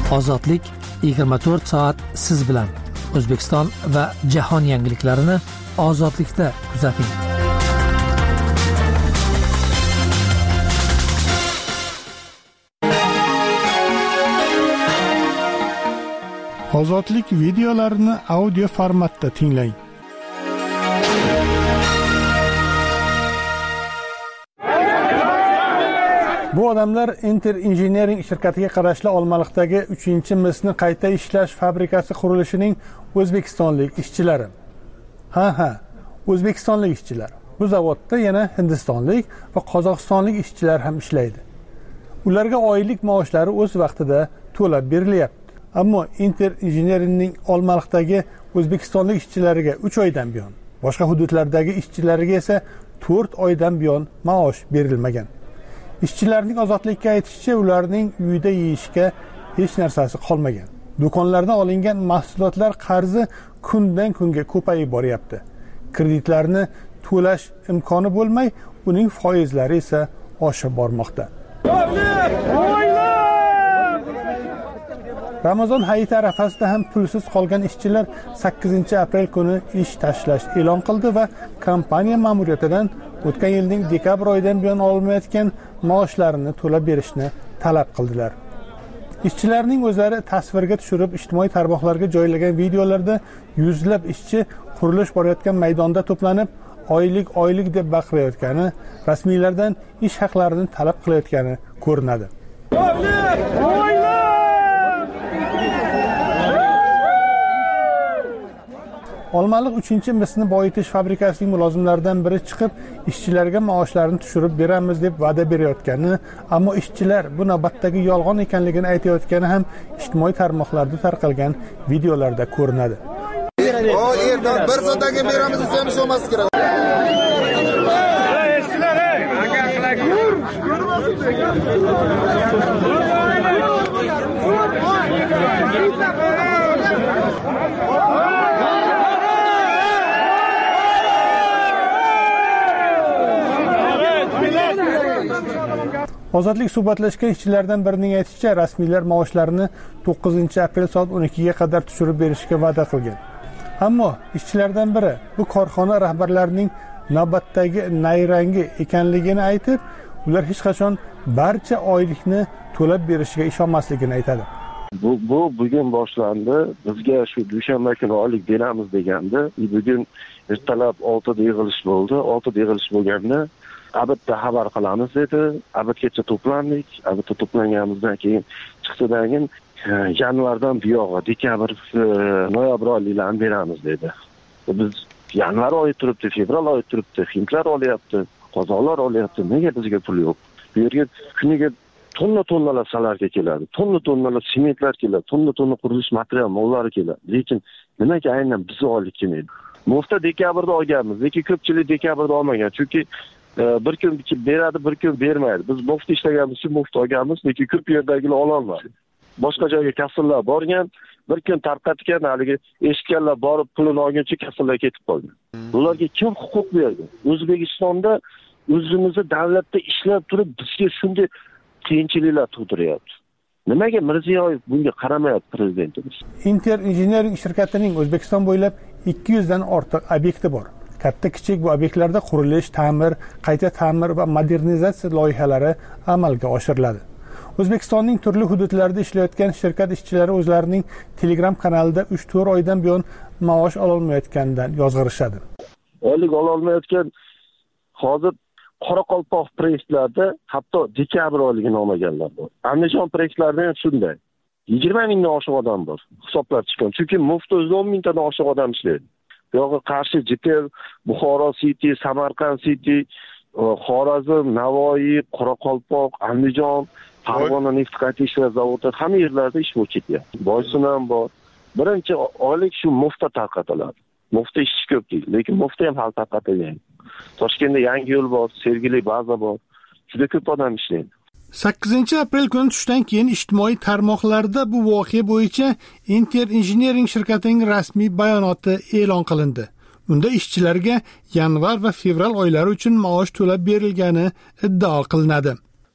Ozodlik 24 soat siz bilan. O'zbekiston va jahon yangiliklarini Ozodlikda kuzating. Ozodlik videolarini audio formatda tinglang. Bu odamlar Inter Engineering shirkatiga qarashli Olmaliqdagi 3-misni qayta ishlash fabrikasi qurilishining o'zbekistonlik ishchilari. Ha, o'zbekistonlik ishchilar. Bu zavodda yana hindistonlik va qozog'istonlik ishchilar ham ishlaydi. Ularga oylik maoshlari o'z vaqtida to'lab berilyapti. Ammo Inter Engineeringning Olmaliqdagi o'zbekistonlik ishchilariga 3 oydan buyon, boshqa hududlardagi ishchilariga esa 4 oydan buyon maosh berilmagan. Ishchilarning Ozodlikka aytishicha, ularning uyida yeyishga hech narsasi qolmagan. Do'konlardan olingan mahsulotlar qarzi kundan kunga ko'payib boryapti. Kreditlarni to'lash imkoni bo'lmay, uning foizlari esa oshib bormoqda. Ramazon hayiti arafasida ham pulsiz qolgan ishchilar 8-aprel kuni ish tashlash e'lon qildi va kompaniya ma'muriyatidan o'tgan yilning dekabr oyidan buyon olmayotgan maoshlarini to'lab berishni talab qildilar. Ishchilarning o'zlari tasvirga tushirib ijtimoiy tarmoqlarga joylagan videolarda yuzlab ishchi qurilish borayotgan maydonda to'planib, oylik deb baqirayotgani, rasmiylardan ish haqlarini talab qilayotgani ko'rinadi. Olmaliq 3-misni boyitish fabrikasining mulozimlaridan biri chiqib, ishchilarga maoshlarini tushirib beramiz deb va'da berayotgani, ammo ishchilar bu navbatdagi yolg'on ekanligini aytayotgani ham ijtimoiy tarmoqlarda tarqalgan videolarda ko'rinadi. Erdan bir soatdan keyin beramiz desa ham olmas kerak. Ozodlik suhbatlashgan ishchilardan birining aytishicha, rasmiylar maoshlarini 9-aprel soat 12 ga qadar tushirib berishga va'da qilgan. Ammo ishchilardan biri bu korxona rahbarlarining navbatdagi nayrangi ekanligini aytib, ular hech qachon barcha oylikni to'lab berishiga ishonmasligini aytadi. Bugun boshlandi. Bizga shu dushanba kuni oylik beramiz degandi. Bugun ertalab 6 da yig'ilish bo'ldi. 6 da yig'ilish bo'lganda abitda xabar qilamiz dedi. Abitgacha to'plandik. Abitda to'planganimizdan keyin chiqdidan keyin yanvardan buyog'i dekabr, noyabr oyliklarini beramiz dedi. Biz yanvar oyi turibdi, fevral oyi turibdi, hindlar olyapti, qozoqlar olyapti. Nega bizga pul yo'q? Bu yerga kuniga tonna salarga keladi. Tonna sementlar keladi. Tonna qurilish material mollari keladi. Lekin nimaga aynan biz oylik kelmaydi? Mufta dekabrda olganmiz. Lekin ko'pchilik dekabrda olmagan. Chunki bir kun beradi, bir kun bermaydi. Biz mufta ishlaganmiz uchun mufta olganmiz, lekin ko'p yerdagilar ololmadi. Boshqa joyga kassalar borgan, bir kun tarqatgan, haligi eshitganlar borib pulini olguncha kassalar ketib qolgan. Ularga kim huquq berdi? O'zbekistonda o'zimizni davlatda ishlab turib bizga shunday qiyinchiliklar tug'diryapti. Nimaga Mirziyoyev bunga qaramayapti prezidentimiz? Inter Engineering shirkatining O'zbekiston bo'ylab 200 dan ortiq obyekti bor. Katta-kichik bu obyektlarda qurilish, ta'mir, qayta ta'mir va modernizatsiya loyihalari amalga oshiriladi. O'zbekistonning turli hududlarida ishlayotgan shirkat ishchilari o'zlarining Telegram kanalida 3-4 oydan buyon maosh ololmayotganidan yozg'irishadi. Oylik ololmayotgan hozir Qoraqalpoq proyektlarda hatto dekabr oyligini olmaganlar bor. Andijon proyektlarida ham shunday. 20 mingdan oshiq odam bor. Hisoblar chiqqan. Chunki mufta o'zida 10 mingdan oshiq odam ishlaydi. Yo'g'i Qarshi, Jitel, Buxoro City, Samarqand City, Xorazm, Navoiy, Qoraqalpoq, Andijon, Farg'ona neft qayta ishlash zavodi hamma yerlarda ish bo'lib ketyapti. Boysun ham bor. Birinchi oylik shu mufta tarqatiladi. Mufta ish ko'p deydi, lekin mufta ham hal tarqatilgan. Toshkentda yangi yo'l bor, Sergeli baza bor. Juda ko'p odam ishlaydi. 8-aprel kuni tushdan keyin ijtimoiy tarmoqlarda bu voqea bo'yicha Inter Engineering shirkatining rasmiy bayonoti e'lon qilindi. Unda ishchilarga yanvar va fevral oylari uchun maosh to'lab berilgani iddao qilinadi.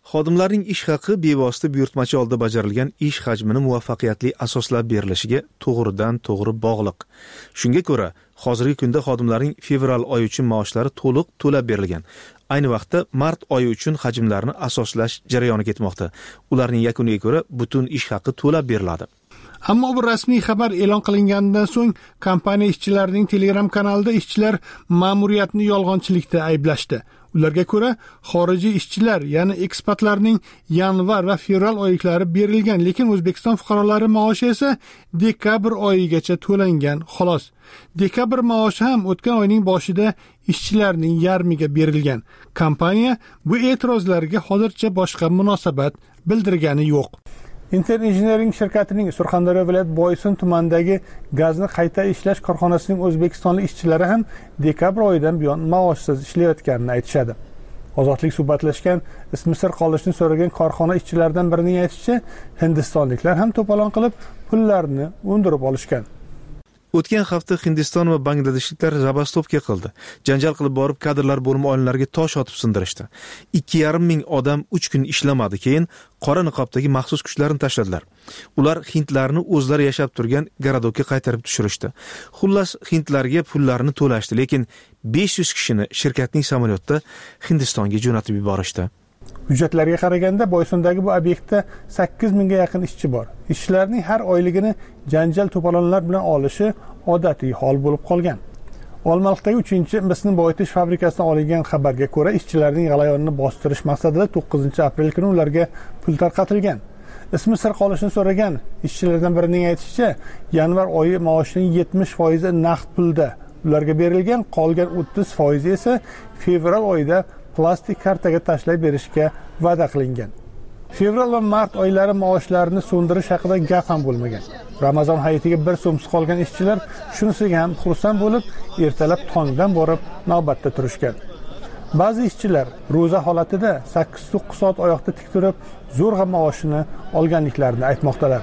Xodimlarning ish haqi bevosita buyurtmachi oldida bajarilgan ish hajmini muvaffaqiyatli asoslab berilishiga to'g'ridan-to'g'ri bog'liq. Shunga ko'ra, hozirgi kunda xodimlarning fevral oyi uchun maoshlari to'liq to'lab berilgan. Ayni vaqtda mart oyi uchun hajmlarni asoslash jarayoni ketmoqda. Ularning yakuniga ko'ra butun ish haqi to'lab beriladi. Ammo bu rasmiy xabar e'lon qilinganidan so'ng kompaniya ishchilarining Telegram kanalida ishchilar ma'muriyatni yolg'onchilikda ayblashdi. Ularga ko'ra, xorijiy ishchilar, ya'ni ekspatlarning yanvar va fevral oyliklari berilgan, lekin O'zbekiston fuqarolari maoshi esa dekabr oyigacha to'langan, xolos. Dekabr maoshi ham o'tgan oyning boshida ishchilarning yarmiga berilgan. Kompaniya bu e'tirozlarga hozircha boshqa munosabat bildirgani yo'q. Inter Engineering shirkatining Surxondaryo viloyat Boysun tumanidagi gazni qayta ishlash korxonasining o'zbekistonlik ishchilari ham dekabr oyidan buyon maoshsiz ishlayotganini aytishadi. Ozodlik suhbatlashgan, ismi sir qolishni so'ragan korxona ishchilaridan birining aytishicha, hindistonliklar ham to'polon qilib pullarni undirib olishgan. O'tgan hafta Hindiston va Bangladeshliklar zabastopka qildi. Janjal qilib borib kadrlar bo'limi oynalariga tosh otib sindirishdi. 2,5 ming odam 3 kun ishlamadi. Keyin qora niqobdagi maxsus kuchlarni tashladilar. Ular hindlarni o'zlari yashab turgan garadokka qaytarib tushirishdi. Xullas, hindlarga pullarini to'lashdi, lekin 500 kishini shirkatning samolyotda Hindistonga jo'natib yuborishdi. Hujjatlarga qaraganda Boysundagi bu obyektda 8 mingga yaqin ishchi bor. Ishchilarning har oyligini janjal to'polonlar bilan olishi odatiy hol bo'lib qolgan. Olmaliqdagi 3-misni boyitish fabrikasidan olingan xabarga ko'ra, ishchilarning g'alayonini bostirish maqsadida 9-aprel kuni ularga pul tarqatilgan. Ismi sir qolishini so'ragan ishchilardan birining aytishicha, yanvar oyi maoshining 70% naqd pulda ularga berilgan, qolgan 30% esa fevral oyida plastik kartaga tashlab berishga va'da qilingan. Fevral va mart oylari maoshlarini so'ndirish haqida gap ham bo'lmagan. Ramazon hayitiga 1 so'msiz qolgan ishchilar shunisiga ham xursand bo'lib, ertalab tongdan borib navbatda turishgan. Ba'zi ishchilar ro'za holatida 8-9 soat oyoqda tik turib, zo'rg'a maoshini olganliklarini aytmoqdalar.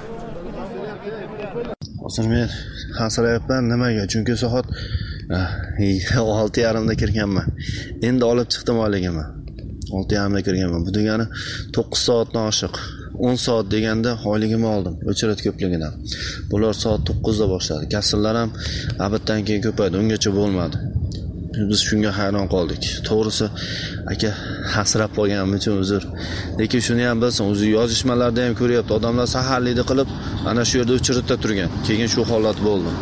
Hozir men hansirayapman, nimaga? Chunki soat 6:30da kirganman. Endi olib chiqdim oyligimni. 6:30da kirganman. Bu degani 9 soatdan oshiq. 10 soat deganda oyligimni oldim. O'chirat ko'pligidan. Bular soat 9da boshladi. Kasrlar ham abitdan keyin ko'paydi. Ungacha bo'lmadi. Biz shunga hayron qoldik. To'g'risi, aka hasrab qolganim uchun uzr. Lekin shuni ham bilsin, o'zi yozishmalarda ham ko'ryapti. Odamlar saharlikda qilib, ana shu yerda o'chiratda turgan. Keyin shu holat bo'ldi.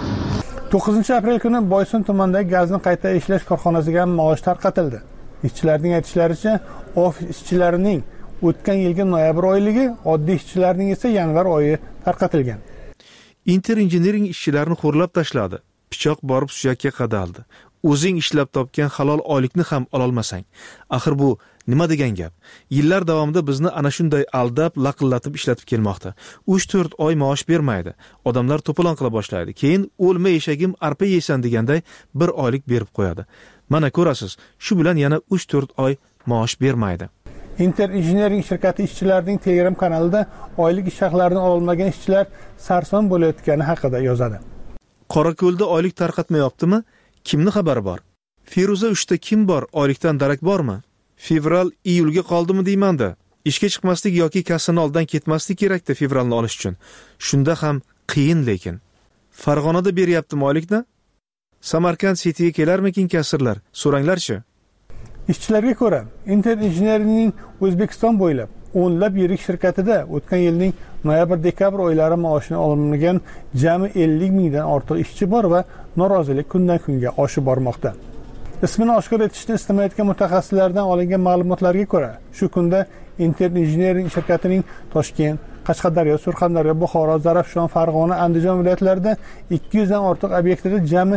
9-aprel kuni Boysun tumanidagi gazni qayta ishlash korxonasiga ham maosh tarqatildi. Ishchilarning aytishlaricha, ofis ishchilarining o'tgan yilgi noyabr oyligi, oddiy ishchilarning esa yanvar oyi tarqatilgan. Inter Engineering ishchilarni xo'rlab tashladi. Pichoq borib suyakka qadaldi. O'zing ishlab topgan halol oylikni ham ololmasang. Axir bu nima degan gap? Yillar davomida bizni ana shunday aldab, laqillatib ishlatib kelmoqda. 3-4 oy maosh bermaydi. Odamlar to'polon qila boshlaydi. Keyin o'lma eshagim arpa yeysan deganday 1 oylik berib qo'yadi. Mana ko'rasiz, shu bilan yana 3-4 oy maosh bermaydi. Inter Engineering shirkati ishchilarining Telegram kanalida oylik ish haqlarini olmagan ishchilar sarson bo'layotgani haqida yozadi. Qorako'lda oylik tarqatmayaptimi? Kimni xabari bor? Feruza 3ta kim bor? Oylikdan darak bormi? Fevral iyulga qoldimi deymanda. Ishga chiqmaslik yoki kassani oldan ketmaslik kerakda fevralni olish uchun. Shunda ham qiyin lekin. Farg'onada beryaptimi oylikni? Samarqand Cityga kelarmikin kassirlar? So'ranglarchi. Ishchilarga ko'ra, Inter Engineeringning O'zbekiston bo'ylab o'nlab yirik shirkatida o'tgan yilning noyabr-dekabr oylari maoshini olmagan jami 50 mingdan ortiq ishchi bor va norozilik kundan kunga oshib bormoqda. Ismini oshkor etishni istamayotgan mutaxassislardan olingan ma'lumotlarga ko'ra, shu kunda Inter Engineering shirkatining Toshkent, Qashqadaryo, Surxondaryo, Buxoro, Zarafshon, Farg'ona, Andijon viloyatlarida 200 dan ortiq obyektida jami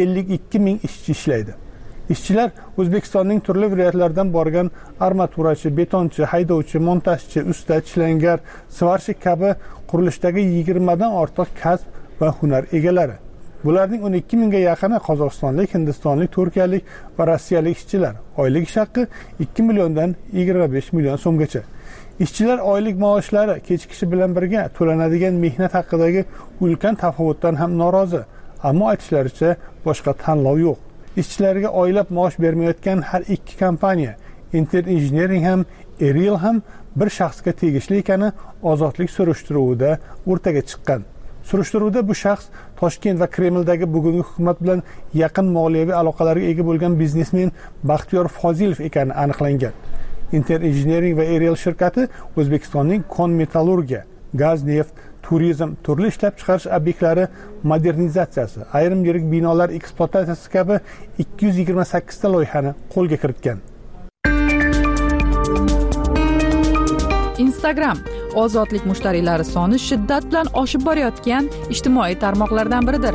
52 ming ishchi ishlaydi. Ishchilar O'zbekistonning turli viloyatlaridan borgan armaturachi, betonchi, haydovchi, montajchi, usta, chilangar, svarshik kabi qurilishdagi 20 dan ortiq kasb va hunar egalari. Bularning 12 mingga yaqini Qozog'istonlik, Hindistonlik, Turkiyalik va Rossiyalik ishchilar. Oylik ish haqi 2 milliondan 25 million so'mgacha. Ishchilar oylik maoshlari kechikishi bilan birga to'lanadigan mehnat haqidagi ulkan tafovutdan ham norozi. Ammo aytishlaricha boshqa tanlov yo'q. Ishchilarga oylab maosh bermayotgan har ikki kompaniya Inter Engineering ham Ariel ham bir shaxsga tegishli ekani ozodlik surishtiruvida o'rtaga chiqqan. Surishtiruvda bu shaxs Toshkent va Kremldagi bugungi hukumat bilan yaqin moliyaviy aloqalarga ega bo'lgan biznesmen Baxtiyor Fozilov ekani aniqlangan. Inter Engineering va Ariel shirkati O'zbekistonning kon metallurgiya, gaz, neft, turizm, turli ishlab chiqarish obyektlari modernizatsiyasi, ayrim yirik binolar ekspluatatsiyasi kabi 228 ta loyihani qo'lga kiritgan. Instagram ozodlik mushtariylari soni shiddat bilan oshib borayotgan ijtimoiy tarmoqlardan biridir.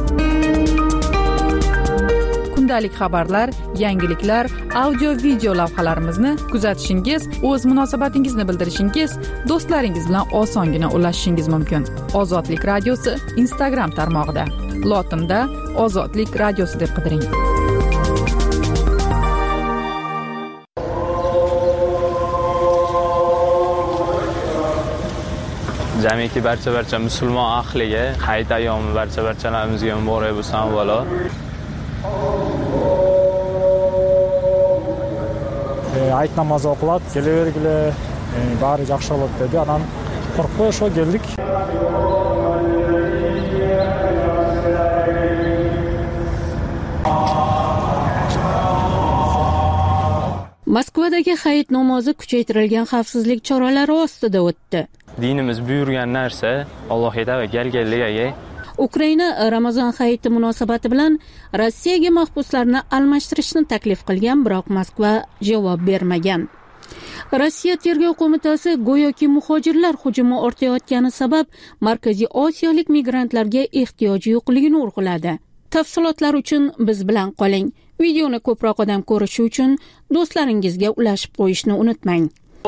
Kundalik xabarlar, yangiliklar, audio-video lavhalarimizni kuzatishingiz, o'z munosabatingizni bildirishingiz, do'stlaringiz bilan osongina ulashishingiz mumkin. Ozodlik radiosi Instagram tarmog'ida. Lotinda Ozodlik radiosi deb qidiring. Jamiki barcha musulmon ahliga hayit ayyomi barchalarimizga muborak bo'lsin avvalo. Ayt namozi o'qiladi, kelavergili, bari yaxshi bo'ladi dedi. Anan qo'rqib o'sha keldik. Moskvadagi hayit namozi kuchaytirilgan xavfsizlik choralari ostida o'tdi. Dinimiz buyurgan narsa Allohga va galgalligiga. Ukraina Ramazon hayiti munosabati bilan Rossiyaga mahbuslarni almashtirishni taklif qilgan, biroq Moskva javob bermagan. Rossiya tergov qo'mitasi go'yoki muhojirlar hujumi ortayotgani sabab Markaziy Osiyolik migrantlarga ehtiyoji yo'qligini urg'uladi. Tafsilotlar uchun biz bilan qoling. Videoni ko'proq odam ko'rishi uchun do'stlaringizga ulashib qo'yishni unutmang.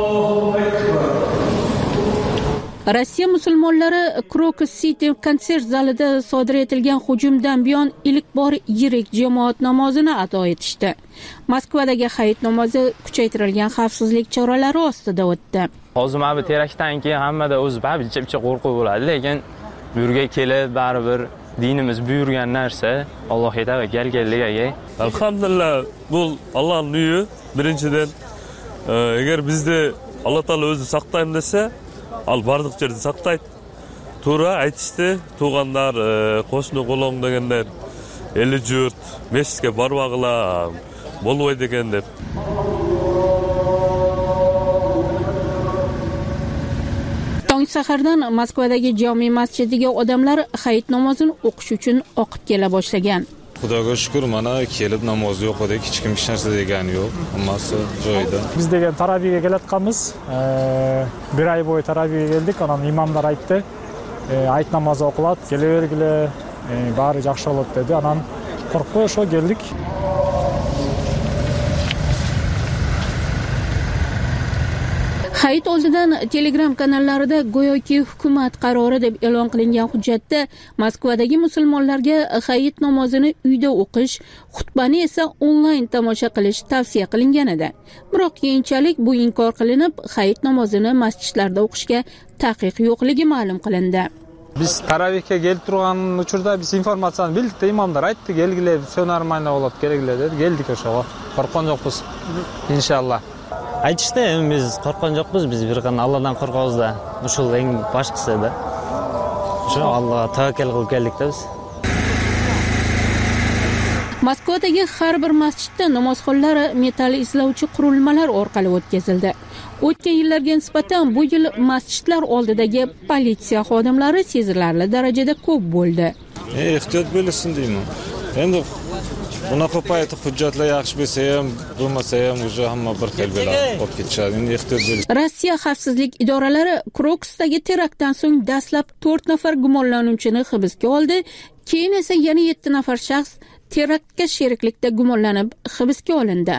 Rossiya musulmonlari Krokus City konsert zalida sodir etilgan hujumdan buyon ilk bor yirik jamoat namozini ado etishdi. Moskvadagi hayit namozi kuchaytirilgan xavfsizlik choralari ostida o'tdi. Hozir mana bu teraktdan keyin hammada o'z bicha qo'rquv bo'ladi, lekin bu yerga kelib baribir dinimiz buyurgan narsa Allohga va galgalligiga. Alhamdulillah, bu Allohning uyi. Birinchidan, agar bizda Alloh taolo o'zi saqlaydi desa, al barliq yerda saqlaydi. To'g'ri aytishdi, tug'anlar, qo'shni qo'long deganlar, eli jurt, mesjidga bormoqlar, bo'lmaydi ekan deb. Tong sahardan Moskvadagi jome masjidiga odamlar hayit namozini o'qish uchun oqib kela boshlagan. Xudoga shukr, mana kelib namoz yo'q edi, hech kim hech narsa degani yo'q, hammasi joyida. Biz degan taraviyga kelayotganmiz. Bir oy bo'yi taraviyga keldik, onam imomlar aytdi. Hayit namozi o'qiladi, kelavergili, bari yaxshi bo'ladi dedi. Onam qo'rqib o'sha keldik. Hayit oldidan Telegram kanallarida go'yoki hukumat qarori deb e'lon qilingan hujjatda Moskvadagi musulmonlarga hayit namozini uyda o'qish, xutbani esa onlayn tomosha qilish tavsiya qilingan edi. Biroq keyinchalik bu inkor qilinib, hayit namozini masjidlarda o'qishga taqiq yo'qligi ma'lum qilindi. Biz taravihga kelib turgan uchurda biz informatsiyani bildik, imomlar aytdi, kelgilar, все нормально bo'ladi, keraklar dedi. Keldik o'shaga. Qo'rqgan yo'qmiz. Inshaalloh. Aytishdi, biz qo'rqgan yo'qmiz, biz bir qanday Allohdan qo'rqamiz-da. O'sha eng boshqasi-da. O'sha Allohga tavakkal qilib keldik-da biz. Moskvadagi har bir masjidda namozxonlari metall izlovchi qurilmalar orqali o'tkazildi. O'tgan yillarga nisbatan bu yil masjidlar oldidagi politsiya xodimlari sezilarli darajada ko'p bo'ldi. Ehtiyot bo'lsin deyman. Endi bunaqa paytda hujjatlar yaxshi bo'lsa ham, bo'lmasa ham o'sha hamma bir xil bo'ladi, olib ketishadi. Endi ehtiyot bo'lish. Rossiya xavfsizlik idoralari Krokusdagi teraktdan so'ng dastlab 4 nafar gumonlanuvchini hibsga oldi, keyin esa yana 7 nafar shaxs teraktga sheriklikda gumonlanib hibsga olindi.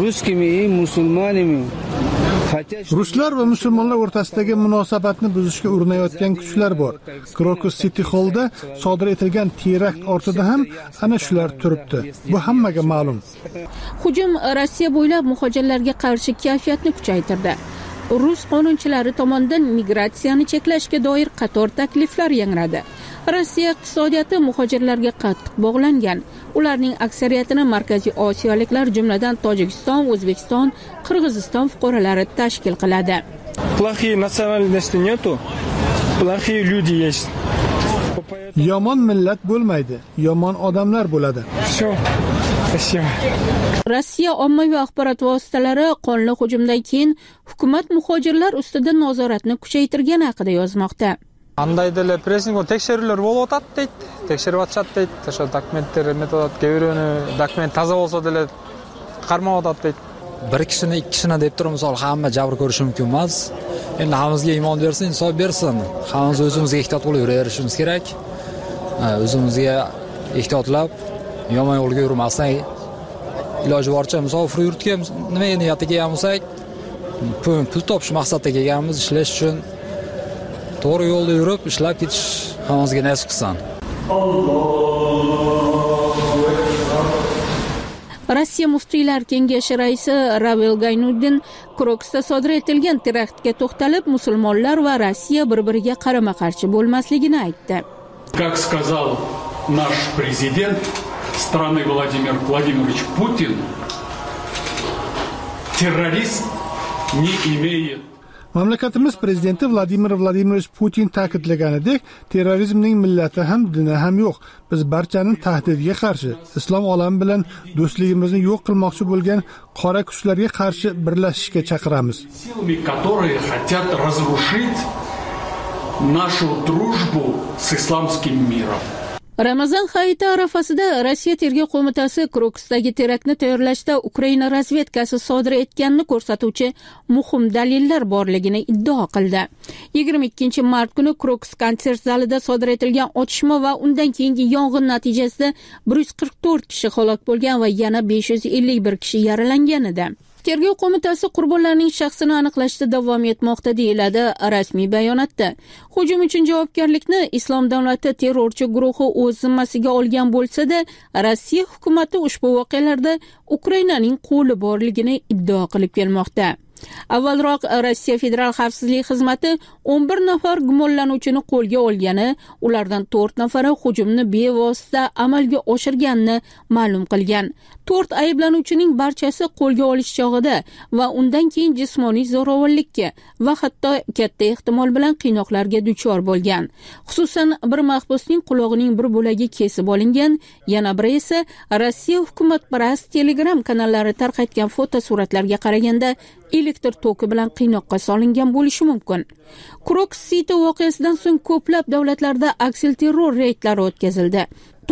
Ruslar va musulmonlar o'rtasidagi munosabatni buzishga urinayotgan kuchlar bor. Krokus City Hallda sodir etilgan terakt ortida ham ana shular turibdi. Bu hammaga ma'lum. Hujum Rossiya bo'ylab muhojirlarga qarshi kayfiyatni kuchaytirdi. Rus qonunchilari tomonidan migratsiyani cheklashga doir qator takliflar yangradi. Rossiya iqtisodiyoti muhojirlarga qattiq bog'langan. Ularning aksariyatini Markaziy Osiyoliklar, jumladan Tojikiston, O'zbekiston, Qirg'iziston fuqarolari tashkil qiladi. Плохие национальности нету, плохие люди есть. Yomon millat bo'lmaydi, yomon odamlar bo'ladi. Всё. Спасибо. Rossiya ommaviy axborot vositalari qonli hujumdan keyin hukumat muhojirlar ustida nazoratni kuchaytirgani haqida yozmoqda. Андай деле прессинг tekshiruvlar bo'lib o'tadi deydi. Tekshirib atishadi deydi. O'sha dokumentlar metodat kevironi, dokument toza bo'lsa деле qarmab o'tadi deydi. Bir kishini, ikki kishini deb turib, misol hamma jabr ko'rishi mumkin emas. Endi hammamizga iymon bersin, insof bersin. Hammamiz o'zimizga ehtiyot qilib yuraverishimiz kerak. O'zimizga ehtiyotlab, yomon yo'lga yurmasdan, iloji boricha musofir yurtga nima niyatga kelgan bo'lsak, pul topish maqsadida kelganmiz, ishlash uchun to'g'ri yo'lda yurib, ishlab ketish hammamizga nasib qilsin. Rossiya muftiylar kengashi raisi Ravel Gaynuddin Kroksda sodir etilgan teraktga to'xtalib, musulmonlar va Rossiya bir-biriga qarama-qarshi bo'lmasligini aytdi. Как сказал наш президент страны Владимир Владимирович Путин, террорист не имеет. Mamlakatimiz prezidenti Vladimir Vladimirovich Putin ta'kidlaganidek, terrorizmning millati ham, dini ham yo'q. Biz barchaning tahdidiga qarshi, islom olami bilan do'stligimizni yo'q qilmoqchi bo'lgan qora kuchlarga qarshi birlashishga chaqiramiz. Силами, которые хотят разрушить нашу дружбу с исламским миром. Ramazon hayiti arafasida Rossiya tergov qo'mitasi Kroksdagi teraktni tayyorlashda Ukraina razvedkasi sodir etganini ko'rsatuvchi muhim dalillar borligini iddao qildi. 22-mart kuni Kroks konsert zalida sodir etilgan otishma va undan keyingi yong'in natijasida 144 kishi halok bo'lgan va yana 551 kishi yaralangan edi. Tergov qo'mitasi qurbonlarning shaxsini aniqlashda davom etmoqda deyiladi rasmiy bayonotda. Hujum uchun javobgarlikni Islom davlati terrorchi guruhi o'z zimmasiga olgan bo'lsa-da, Rossiya hukumatı ushbu voqealarda Ukrainaning qo'li borligini iddao qilib kelmoqda. Avvalroq Rossiya Federal xavfsizlik xizmati 11 nafar gumonlanuvchini qo'lga olgani, ulardan 4 nafari hujumni bevosita amalga oshirganini ma'lum qilgan. 4 ayblanuvchining barchasi qo'lga olish chog'ida va undan keyin jismoniy zo'ravonlikka va hatto katta ehtimol bilan qiynoqlarga duchor bo'lgan. Xususan, bir mahbusning qulog'ining bir bo'lagi kesib olingan, yana biri esa Rossiya hukumatparast Telegram kanallari tarqatgan fotosuratlarga qaraganda elektr toki bilan qiynoqqa solingan bo'lishi mumkin. Kroks siti voqeasidan so'ng ko'plab davlatlarda aksilterror reydlari o'tkazildi.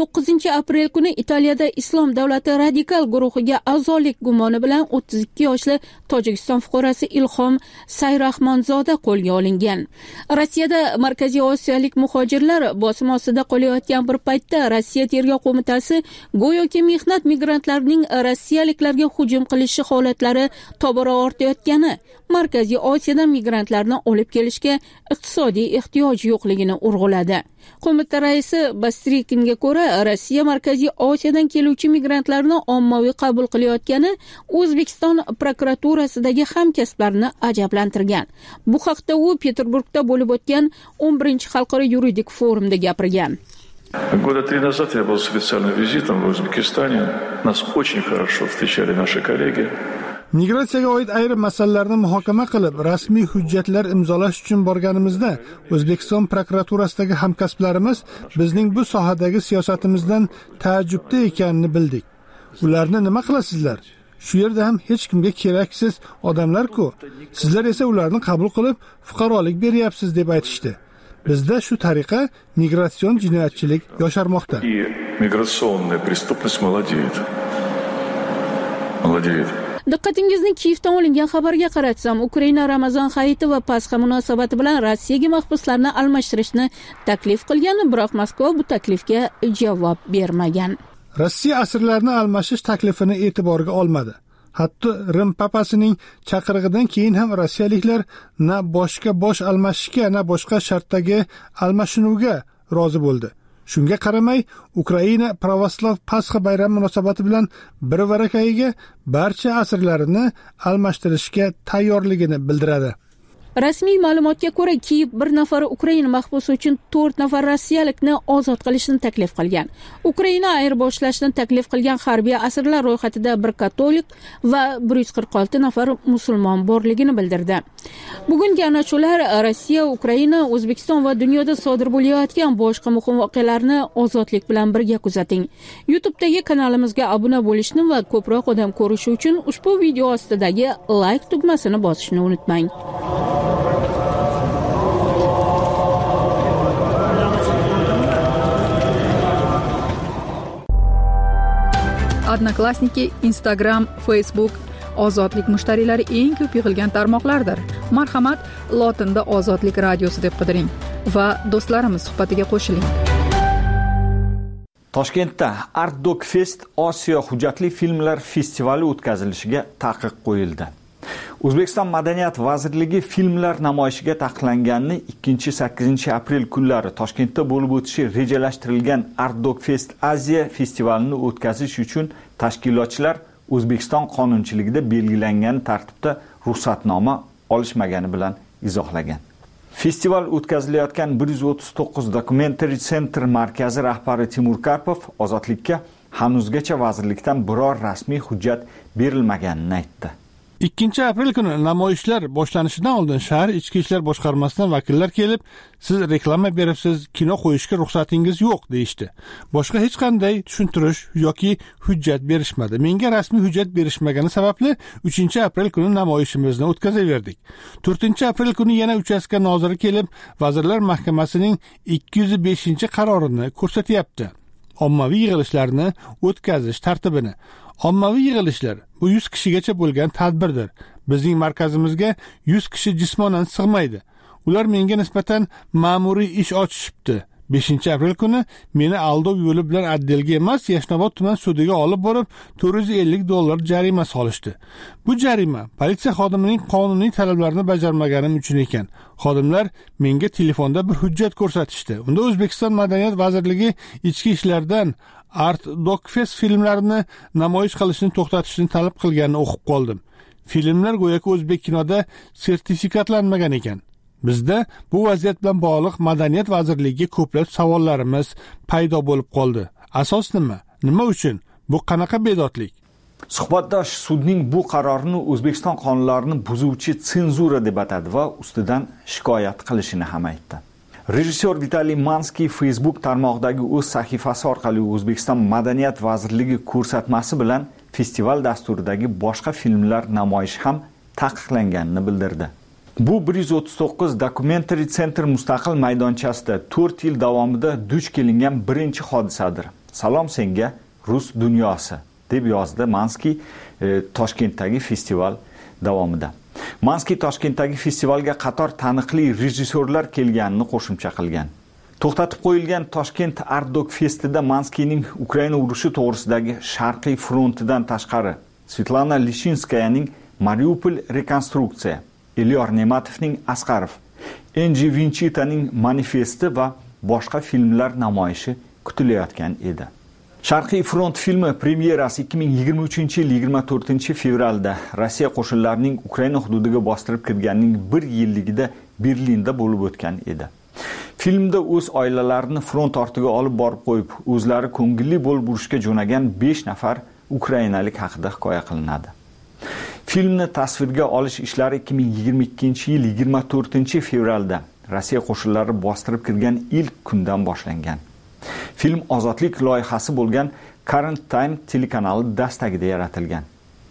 9-aprel kuni Italiyada Islom davlati radikal guruhiga a'zolik gumoni bilan 32 yoshli Tojikiston fuqarosi Ilhom Sayrahmonzoda qo'lga olingan. Rossiyada Markaziy Osiyolik muhojirlar bosim ostida qolayotgan bir paytda Rossiya tergov qo'mitasi go'yoki mehnat migrantlarining rossiyaliklarga hujum qilishi holatlari tobora ortayotgani, Markaziy Osiyodan migrantlarni olib kelishga iqtisodiy ehtiyoj yo'qligini urg'uladi. Qo'mita raisi Bastrikinga ko'ra, Rossiya Markaziy Osiyodan keluvchi migrantlarni ommaviy qabul qilayotgani O'zbekiston prokuraturasidagi hamkasblarni ajablantirgan. Bu haqda u Peterburgda bo'lib o'tgan 11-xalqaro yuridik forumda gapirgan. Года 3 назад я был с официальным визитом в Узбекистане. Нас очень хорошо встречали наши коллеги. Migratsiyaga oid ayrim masalalarni muhokama qilib, rasmiy hujjatlar imzolash uchun borganimizda, O'zbekiston prokuraturasidagi hamkasblarimiz bizning bu sohadagi siyosatimizdan taajjubda ekanini bildik. Ularni nima qilasizlar? Shu yerda ham hech kimga keraksiz odamlar-ku. Sizlar esa ularni qabul qilib, fuqarolik beryapsiz deb aytishdi. Bizda shu tariqa migratsion jinoyatchilik yosharmoqda. Migratsioniy преступность молодеет. Молодеет. Diqqatingizni Kiyevdan olingan xabarga qaratsam, Ukraina Ramazon hayiti va Pasxa munosabati bilan Rossiyaga mahbuslarni almashtirishni taklif qilgan, biroq Moskva bu taklifga javob bermagan. Rossiya asirlarni almashish taklifini e'tiborga olmadi. Hatto Rim papasining chaqirig'idan keyin ham rossiyaliklar na boshqa bosh almashishga, na boshqa shartdagi almashinuvga rozi bo'ldi. Shunga qaramay, Ukraina pravoslav Pasxa bayrami munosabati bilan bir varakayiga barcha asirlarini almashtirishga tayyorligini bildiradi. Rasmiy ma'lumotga ko'ra, Kiyev 1 nafar Ukraina mahbusi uchun 4 nafar rossiyalikni ozod qilishni taklif qilgan. Ukraina ayirboshlashni taklif qilgan harbiy asirlar ro'yxatida bir katolik va 146 nafar musulmon borligini bildirdi. Bugungi anacholar Rossiya, Ukraina, O'zbekiston va dunyoda sodir bo'layotgan boshqa muhim voqealarni ozodlik bilan birga kuzating. YouTube'dagi kanalimizga obuna bo'lishni va ko'proq odam ko'rishi uchun ushbu video ostidagi like tugmasini bosishni unutmang. Odnoklassniki, Instagram, Facebook ozodlik mushtariylari eng ko'p yig'ilgan tarmoqlardir. Marhamat, lotinda ozodlik radiosi deb qidiring va do'stlarimiz suhbatiga qo'shiling. Toshkentda Art Doc Fest Osiyo hujjatli filmlar festivali o'tkazilishiga taqiq qo'yildi. O'zbekiston Madaniyat vazirligi filmlar namoyishiga taqiqlanganini 2-8 aprel kunlari Toshkentda bo'lib o'tishi rejalashtirilgan Art Doc Fest Aziya festivalini o'tkazish uchun tashkilotchilar O'zbekiston qonunchiligida belgilangan tartibda ruxsatnoma olishmagani bilan izohlagan. Festival o'tkazilayotgan 139 Documentary Center markazi rahbari Timur Karpov ozodlikka hanuzgacha vazirlikdan biror rasmiy hujjat berilmaganini aytdi. 2 aprel kuni namoyishlar boshlanishidan oldin shahar ichki ishlar boshqarmasidan vakillar kelib, siz reklama beribsiz, kino qo'yishga ruxsatingiz yo'q deyishdi. Boshqa hech qanday tushuntirish yoki hujjat berishmadi. Menga rasmiy hujjat berishmagani sababli 3 aprel kuni namoyishimizni o'tkazaverdik. 4 aprel kuni yana uchastka noziri kelib, Vazirlar Mahkamasining 205-qarorini ko'rsatyapti. Ommaviy yig'ilishlarni o'tkazish tartibini. Ommaviy yig'ilishlar bu 100 kishigacha bo'lgan tadbirdir. Bizning markazimizga 100 kishi jismonan sig'maydi. Ular menga nisbatan ma'muriy ish ochishibdi. 5 aprel kuni meni aldov yo'li bilan Addelga emas, Yashnobod tuman sudiga olib borib, $450 jarima solishdi. Bu jarima politsiya xodimining qonuniy talablarini bajarmaganim uchun ekan. Xodimlar menga telefonda bir hujjat ko'rsatishdi. Unda O'zbekiston Madaniyat vazirligi ichki ishlardan Art Doc Fest filmlarini namoyish qilishni to'xtatishni talab qilganini o'qib qoldim. Filmlar go'yoki o'zbek kinoda sertifikatlanmagan ekan. Bizda bu vaziyat bilan bog'liq Madaniyat vazirligiga ko'plab savollarimiz paydo bo'lib qoldi. Asos nima? Nima uchun? Bu qanaqa bedodlik? Suhbatdosh sudning bu qarorini O'zbekiston qonunlarini buzuvchi senzura deb atadi va ustidan shikoyat qilishini ham aytdi. Rejissyor Vitaliy Manskiy Facebook tarmog'idagi o'z sahifasi orqali O'zbekiston Madaniyat vazirligi ko'rsatmasi bilan festival dasturidagi boshqa filmlar namoyishi ham taqiqlanganini bildirdi. Bu 139 Documentary Center mustaqil maydonchasida 4 yil davomida duch kelingan birinchi hodisadir. Salom senga Rus dunyosi deb yozdi Manskiy Toshkentdagi festival davomida. Manskiy Toshkentdagi festivalga qator taniqli rejissyorlar kelganini qo'shimcha qilgan. To'xtatib qo'yilgan Toshkent Art Doc Festida Manskiyning Ukraina urushi to'g'risidagi Sharqiy frontidan tashqari Svetlana Lishinskayaning Mariupol rekonstruksiya, Elyor Nematovning Asqarov, Enji Vinchitaning Manifesti va boshqa filmlar namoyishi kutilayotgan edi. Sharqiy front filmi premyerasi 2023-yil 24-fevralda Rossiya qo'shinlarining Ukraina hududiga bostirib kirganining 1 yilligida Berlinda bo'lib o'tgan edi. Filmda o'z oilalarini front ortiga olib borib qo'yib, o'zlari ko'ngilli bo'lib urushga jo'nagan 5 nafar ukrainalik haqida hikoya qilinadi. Filmni tasvirga olish ishlari 2022-yil 24-fevralda Rossiya qo'shinlari bostirib kirgan ilk kundan boshlangan. Film ozodlik loyihasi bo'lgan Current Time telekanali dastagida yaratilgan.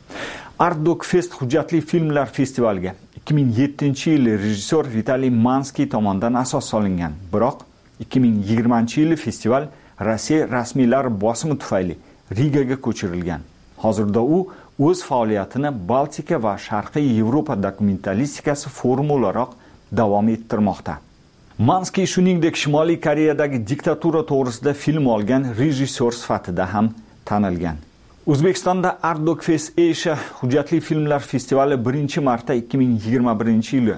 Art Doc Fest hujjatli filmlar festivaliga 2007-yil rejissyor Vitaliy Manskiy tomonidan asos solingan. Biroq 2020-yil festival Rossiya rasmiylari bosimi tufayli Rigaga ko'chirilgan. Hozirda u o'z faoliyatini Baltika va Sharqiy Yevropa dokumentalistikasi forumi o'laroq davom ettirmoqda. Manskiy shuningdek Shimoliy Koreyadagi diktatura to'g'risida film olgan rejissyor sifatida ham tanilgan. O'zbekistonda Art Doc Fest Asia hujjatli filmlar festivali 1-marta 2021-yili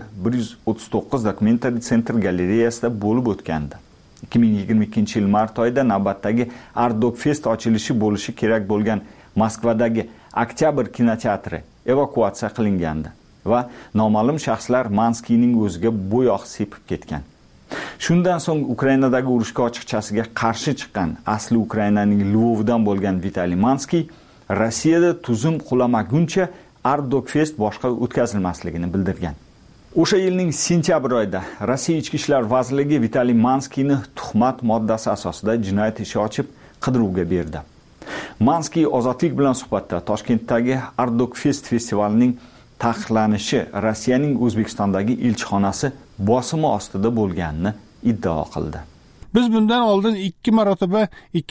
139 Documentary Center galereyasida bo'lib o'tgandi. 2022-yil mart oyida navbatdagi Art Doc Fest ochilishi bo'lishi kerak bo'lgan Moskvadagi Oktyabr kinoteatri evakuatsiya qilingandi va noma'lum shaxslar Manskiyning o'ziga bo'yoq sepib ketgan. Shundan so'ng Ukrainadagi urushga ochiqchasiga qarshi chiqqan asli Ukrainaning Lvovdan bo'lgan Vitaliy Manskiy Rossiyada tuzum qulamaguncha Art-Dog-Fest boshqa o'tkazilmasligini bildirgan. O'sha yilning sentyabr oyida Rossiya Ichki ishlar vazirligi Vitaliy Manskiyni tuhmat moddasi asosida jinoyat ishi ochib qidiruvga berdi. Manskiy Ozodlik bilan suhbatda Toshkentdagi Art-Dog-Fest festivalining taqiqlanishi Rossiyaning O'zbekistondagi elchixonasi bosimi ostida bo'lganini iddao qildi. Biz bundan oldin 2 marotaba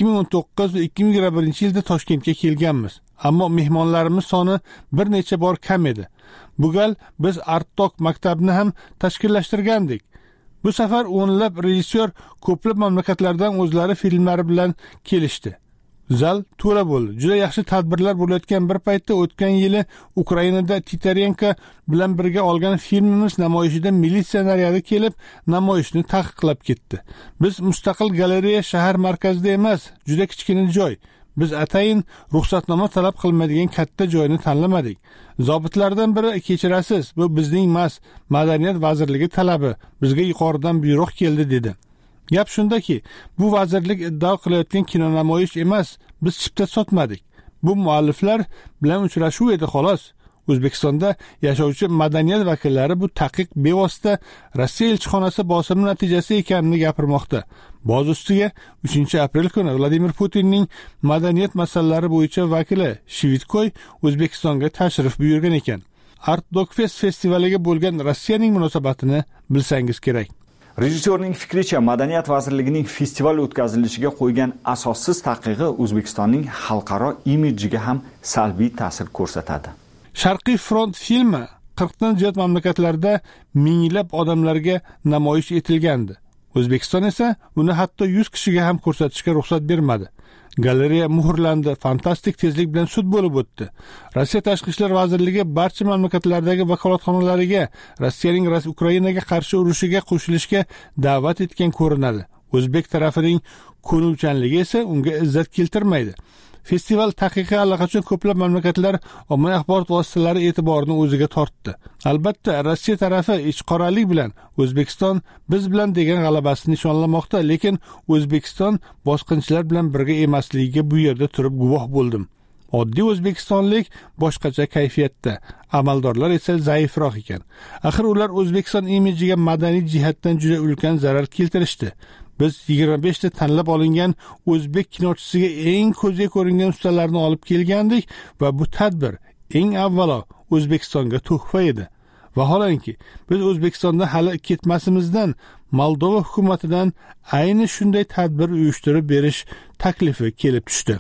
2019 va 2021-yilda Toshkentga kelganmiz, ammo mehmonlarimiz soni bir necha bor kam edi. Bu gal biz Art-Dog maktabini ham tashkillashtirgandik. Bu safar o'nlab rejissyor ko'plab mamlakatlardan o'zlari filmlari bilan kelishdi. Zal to'la bo'ldi. Juda yaxshi tadbirlar bo'layotgan bir paytda o'tgan yili Ukrainada Titarenko bilan birga olgan filmimiz namoyishida militsiya naryadi kelib, namoyishni taqiqlab ketdi. Biz mustaqil galereya shahar markazida emas, juda kichkina joy. Biz atayin ruxsatnoma talab qilmaydigan katta joyni tanlamadik. Zobitlardan biri kechirasiz, bu bizning emas, Madaniyat vazirligi talabi, bizga yuqoridan buyruq keldi dedi. Gap shundaki, bu vazirlik iddao qilayotgan kino namoyish emas, biz chipta sotmadik. Bu mualliflar bilan uchrashuv edi xolos. O'zbekistonda yashovchi madaniyat vakillari bu taqiq bevosita Rossiya elchixonasi bosimi natijasi ekanini gapirmoqda. Boz ustiga 3-aprel kuni Vladimir Putinning madaniyat masalalari bo'yicha vakili Shvitkoy O'zbekistonga tashrif buyurgan ekan. Art-Dog-Fest festivaliga bo'lgan Rossiyaning munosabatini bilsangiz kerak. Rejissyorning fikricha, Madaniyat vazirligining festival o'tkazilishiga qo'ygan asossiz taqiqi O'zbekistonning xalqaro imidjiga ham salbiy ta'sir ko'rsatadi. Sharqiy front filmi 40 dan ziyod mamlakatlarda minglab odamlarga namoyish etilgandi. O'zbekiston esa uni hatto 100 kishiga ham ko'rsatishga ruxsat bermadi. Galereya muhrlandi, fantastik tezlik bilan sud bo'lib o'tdi. Rossiya Tashqi ishlar vazirligi barcha mamlakatlardagi vakolatxonalariga Rossiyaning Ukrainaga qarshi urushiga qo'shilishga da'vat etgan ko'rinadi. O'zbek tarafining ko'nuvchanligi esa unga izzat keltirmaydi. Festival taqiqi allaqachon ko'plab mamlakatlar ommaviy axborot vositalari e'tiborini o'ziga tortdi. Albatta, Rossiya tarafi ichqoralik bilan O'zbekiston biz bilan degan g'alabasini nishonlamoqda, lekin O'zbekiston bosqinchilar bilan birga emasligiga bu yerda turib guvoh bo'ldim. Oddiy o'zbekistonlik boshqacha kayfiyatda, amaldorlar esa zaifroq ekan. Axir ular O'zbekiston imidjiga madaniy jihatdan juda ulkan zarar keltirishdi. Biz 25 ta tanlab olingan o'zbek kinochisiga eng ko'zga ko'ringan ustalarni olib kelgandik va bu tadbir eng avvalo O'zbekistonga tuhfa edi. Vaholanki, biz O'zbekistonda hali ketmasimizdan Moldova hukumatidan ayni shunday tadbir uyushtirib berish taklifi kelib tushdi.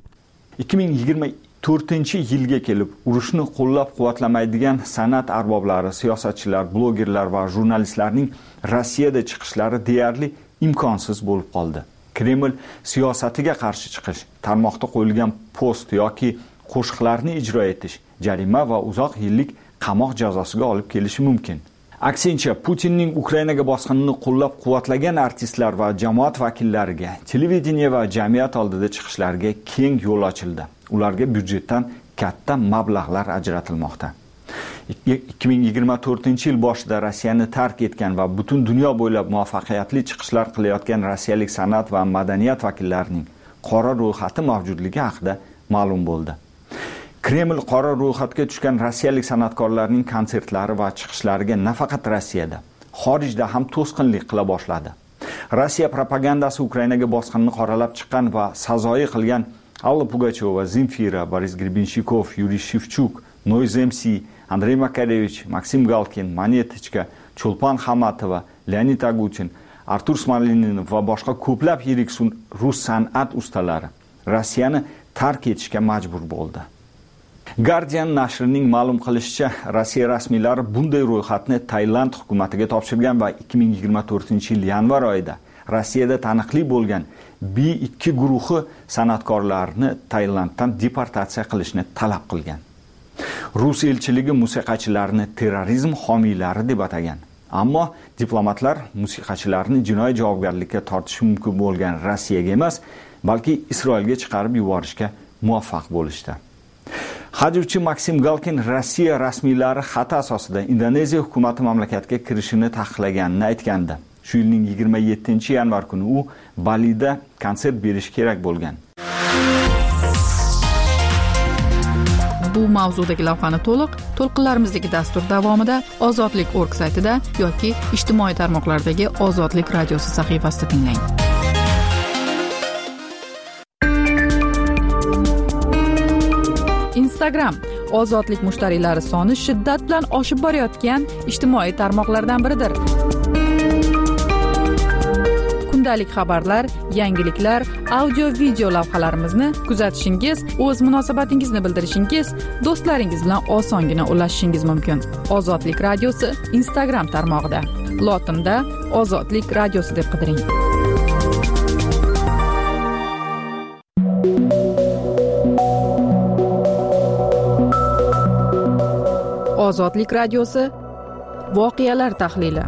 2024-yilga kelib urushni qo'llab-quvvatlamaydigan san'at arboblari, siyosatchilar, blogerlar va jurnalistlarning Rossiyada chiqishlari deyarli imkonsiz bo'lib qoldi. Kreml siyosatiga qarshi chiqish, tarmoqda qo'yilgan post yoki qo'shiqlarni ijro etish jarima va uzoq yillik qamoq jazosiga olib kelishi mumkin. Aksincha, Putinning Ukrainaga bosqinini qo'llab-quvvatlagan artistlar va jamoat vakillariga televideniya va jamiyat oldida chiqishlariga keng yo'l ochildi. Ularga byudjetdan katta mablag'lar ajratilmoqda. 2024-yil boshida Rossiyani tark etgan va butun dunyo bo'ylab muvaffaqiyatli chiqishlar qilayotgan rossiyalik san'at va madaniyat vakillarining qora ro'yxati mavjudligi haqida ma'lum bo'ldi. Kreml qora ro'yxatga tushgan rossiyalik san'atkorlarning konsertlari va chiqishlariga nafaqat Rossiyada, xorijda ham to'sqinlik qila boshladi. Rossiya propagandasi Ukrainaga bosqinni qoralab chiqqan va sazoyi qilgan Alla Pugacheva, Zemfira, Boris Grebinshikov, Yuriy Shevchuk, Noise MC, Andrey Makarevich, Maksim Galkin, Monetichka, Chulpan Hamatova, Leonid Agutin, Artur Smolenin va boshqa ko'plab yirik rus san'at ustalari Rossiyani tark etishga majbur bo'ldi. Guardian nashrining ma'lum qilishicha, Rossiya rasmiylari bunday ro'yxatni Tailand hukumatiga topshirgan va 2024-yil yanvar oyida Rossiyada taniqli bo'lgan B2 guruhi san'atkorlarini Tailanddan deportatsiya qilishni talab qilgan. Rus elchiligi musiqachilarni terrorizm homiylari deb atagan. Ammo diplomatlar musiqachilarni jinoiy javobgarlikka tortishi mumkin bo'lgan Rossiyaga emas, balki Isroilga chiqarib yuborishga muvaffaq bo'lishdi. Hajvchi Maksim Galkin Rossiya rasmiylari xati asosida Indoneziya hukumati mamlakatga kirishini taqiqlaganini aytgandi. Shu yilning 27-yanvar kuni u Balida konsert berish kerak bo'lgan. Bu mavzudagi lavhani to'lqinlarimizdagi dastur davomida ozodlik.org saytida yoki ijtimoiy tarmoqlardagi Ozodlik radiosi sahifasida tinglang. Instagram ozodlik mushtariylari soni shiddat bilan oshib borayotgan ijtimoiy tarmoqlardan biridir. Kundalik xabarlar, yangiliklar, audio-video lavhalarimizni kuzatishingiz, o'z munosabatingizni bildirishingiz, do'stlaringiz bilan osongina ulashishingiz mumkin. Ozodlik radiosi Instagram tarmog'ida. Lotinda Ozodlik radiosi deb qidiring. Ozodlik radiosi voqealar tahlili.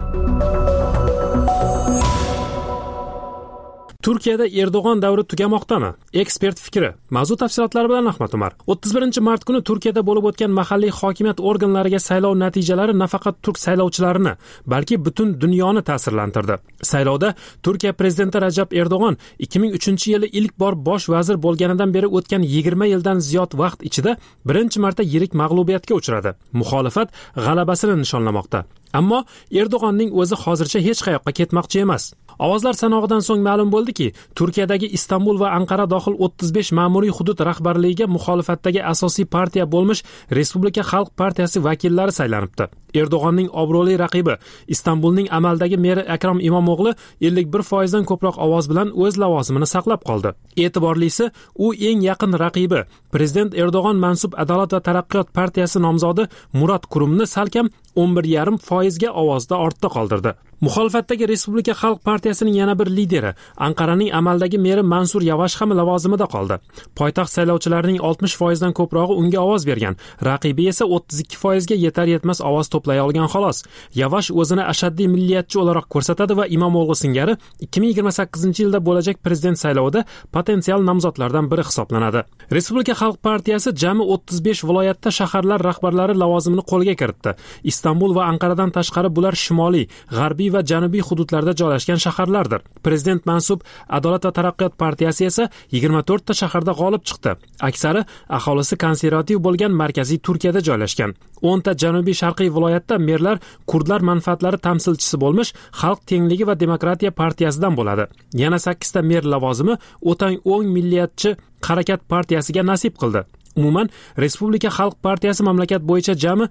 Turkiyada Erdo'g'on davri tugamoqdami? Ekspert fikri. Mavzu tafsilotlari bilan Ahmad Umar. 31-mart kuni Turkiyada bo'lib o'tgan mahalliy hokimiyat organlariga saylov natijalari nafaqat turk saylovchilarini, balki butun dunyoni ta'sirlantirdi. Saylovda Turkiya prezidenti Rajab Erdo'g'on 2003-yili ilk bor bosh vazir bo'lganidan beri o'tgan 20 yildan ziyod vaqt ichida birinchi marta yirik mag'lubiyatga uchradi. Muxolifat g'alabasini nishonlamoqda. Ammo Erdo'g'onning o'zi hozircha hech qayoqqa ketmoqchi emas. Ovozlar sanog'idan so'ng ma'lum bo'ldiki, Turkiyadagi Istanbul va Anqara dohil 35 ma'muriy hudud rahbarligiga muxolifatdagi asosiy partiya bo'lmish Respublika Xalq partiyasi vakillari saylanibdi. Erdo'g'onning obro'li raqibi Istanbulning amaldagi meri Akrom Imomo'g'li 51% dan ko'proq ovoz bilan o'z lavozimini saqlab qoldi. E'tiborlisi, u eng yaqin raqibi prezident Erdo'g'on mansub Adolat va taraqqiyot partiyasi nomzodi Murat Kurumni salkam 11,5% ga ovozda ortda qoldirdi. Muxolifatdagi Respublika Xalq partiyasining yana bir lideri, Anqaraning amaldagi meri Mansur Yavash ham lavozimida qoldi. Poytaxt saylovchilarining 60% dan ko'prog'i unga ovoz bergan, raqibi esa 32% ga yetar-yetmas ovoz to'play olgan xolos. Yavash o'zini ashaddiy milliyatchi o'laroq ko'rsatadi va Imomo'g'li singari 2028-yilda bo'lajak prezident saylovida potensial nomzodlardan biri hisoblanadi. Respublika Xalq partiyasi jami 35 viloyatda shaharlar rahbarlari lavozimini qo'lga kiritdi. Istanbul va Anqaradan tashqari bular shimoliy, g'arbiy va janubiy hududlarda joylashgan shaharlardir. Prezident mansub Adolat va taraqqiyot partiyasi esa 24 ta shaharda g'olib chiqdi. Aksari aholisi konservativ bo'lgan markaziy Turkiyada joylashgan. 10 ta janubiy sharqiy viloyatda merlar kurdlar manfaatlari tamsilchisi bo'lmish Xalq tengligi va demokratiya partiyasidan bo'ladi. Yana 8 ta mer lavozimi o'tang o'ng milliyatchi harakat partiyasiga nasib qildi. Umuman, Respublika Xalq partiyasi mamlakat bo'yicha jami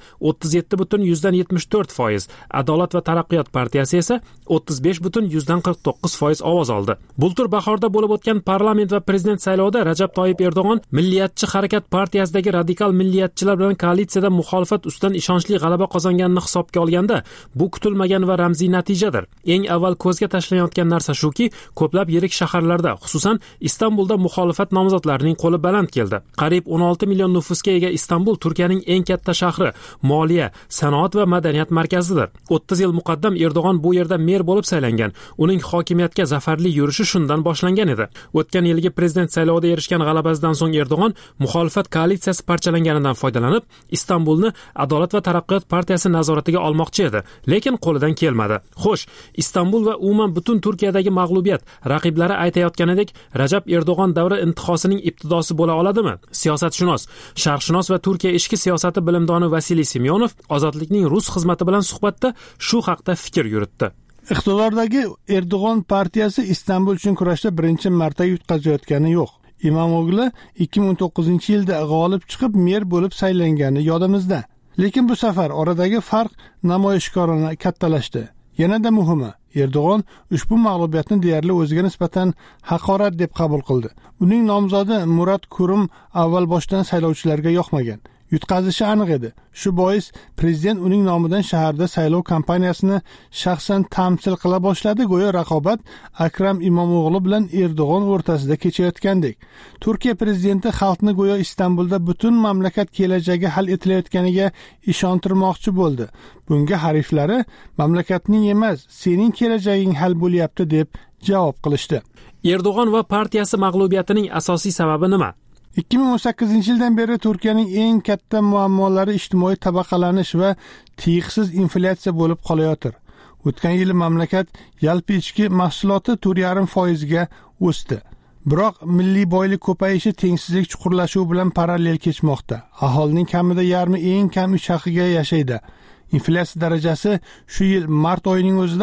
37,74%, Adolat va taraqqiyot partiyasi esa 35,49% ovoz oldi. Bultur bahorda bo'lib o'tgan parlament va prezident saylovida Rajab Toyib Erdo'g'on Milliyatchi harakat partiyasidagi radikal milliyatchilar bilan koalitsiyada muxolifat ustidan ishonchli g'alaba qozonganini hisobga olganda, bu kutilmagan va ramziy natijadir. Eng avval ko'zga tashlanayotgan narsa shuki, ko'plab yirik shaharlarda, xususan Istanbulda muxolifat nomzodlarining qo'li baland keldi. Qariyb 16 million nufusga ega Istanbul Turkiyaning eng katta shahri, moliya, sanoat va madaniyat markazidir. 30 yil muqaddam Erdo'g'on bu yerda mer bo'lib saylangan. Uning hokimiyatga zafarli yurishi shundan boshlangan edi. O'tgan yilgi prezident saylovida erishgan g'alabasidan so'ng Erdo'g'on muxolifat koalitsiyasi parchalanganidan foydalanib, Istanbulni Adolat va taraqqiyot partiyasi nazoratiga olmoqchi edi, lekin qo'lidan kelmadi. Xo'sh, Istanbul va umuman butun Turkiyadagi mag'lubiyat raqiblari aytayotganidek Rajab Erdo'g'on davri intihosining ibtidosi bo'la oladimi? Siyosatshunos, sharqshunos va Turkiya ichki siyosati bilimdoni Vasiliy Semyonov Ozodlikning rus xizmati bilan suhbatda shu haqda fikr yuritdi. Iqtidordagi Erdo'g'on partiyasi Istanbul uchun kurashda birinchi marta yutqazayotgani yo'q. Imomo'g'li 2019-yilda g'olib chiqib mer bo'lib saylangani yodimizda. Lekin bu safar oradagi farq namoyishkorona kattalashdi. Yanada muhimi, Erdo'g'on ushbu mag'lubiyatni deyarli o'ziga nisbatan haqorat deb qabul qildi. Uning nomzodi Murat Kurum avval boshdan saylovchilarga yoqmagan. Yutqazishi aniq edi. Shu bois prezident uning nomidan shaharda saylov kampaniyasini shaxsan tamsil qila boshladi. Go'yo raqobat Akrom Imomo'g'li bilan Erdo'g'on o'rtasida kechayotgandek. Turkiya prezidenti xalqni go'yo Istanbulda butun mamlakat kelajagi hal etilayotganiga ishontirmoqchi bo'ldi. Bunga hariflari mamlakatning emas, sening kelajaging hal bo'lyapti deb javob qilishdi. Erdo'g'on va partiyasi mag'lubiyatining asosiy sababi nima? 2018-yildan beri Turkiyaning eng katta muammolari ijtimoiy tabaqalanish va tiyiqsiz inflyatsiya bo'lib qolayotir. O'tgan yil mamlakat yalpi ichki mahsuloti 4,5% ga o'sdi. Biroq milliy boylik ko'payishi tengsizlik chuqurlashuvi bilan parallel kechmoqda. Aholining kamida yarmi eng kam 3 haqiga yashaydi. Inflyatsiya darajasi shu yil mart oyining o'zida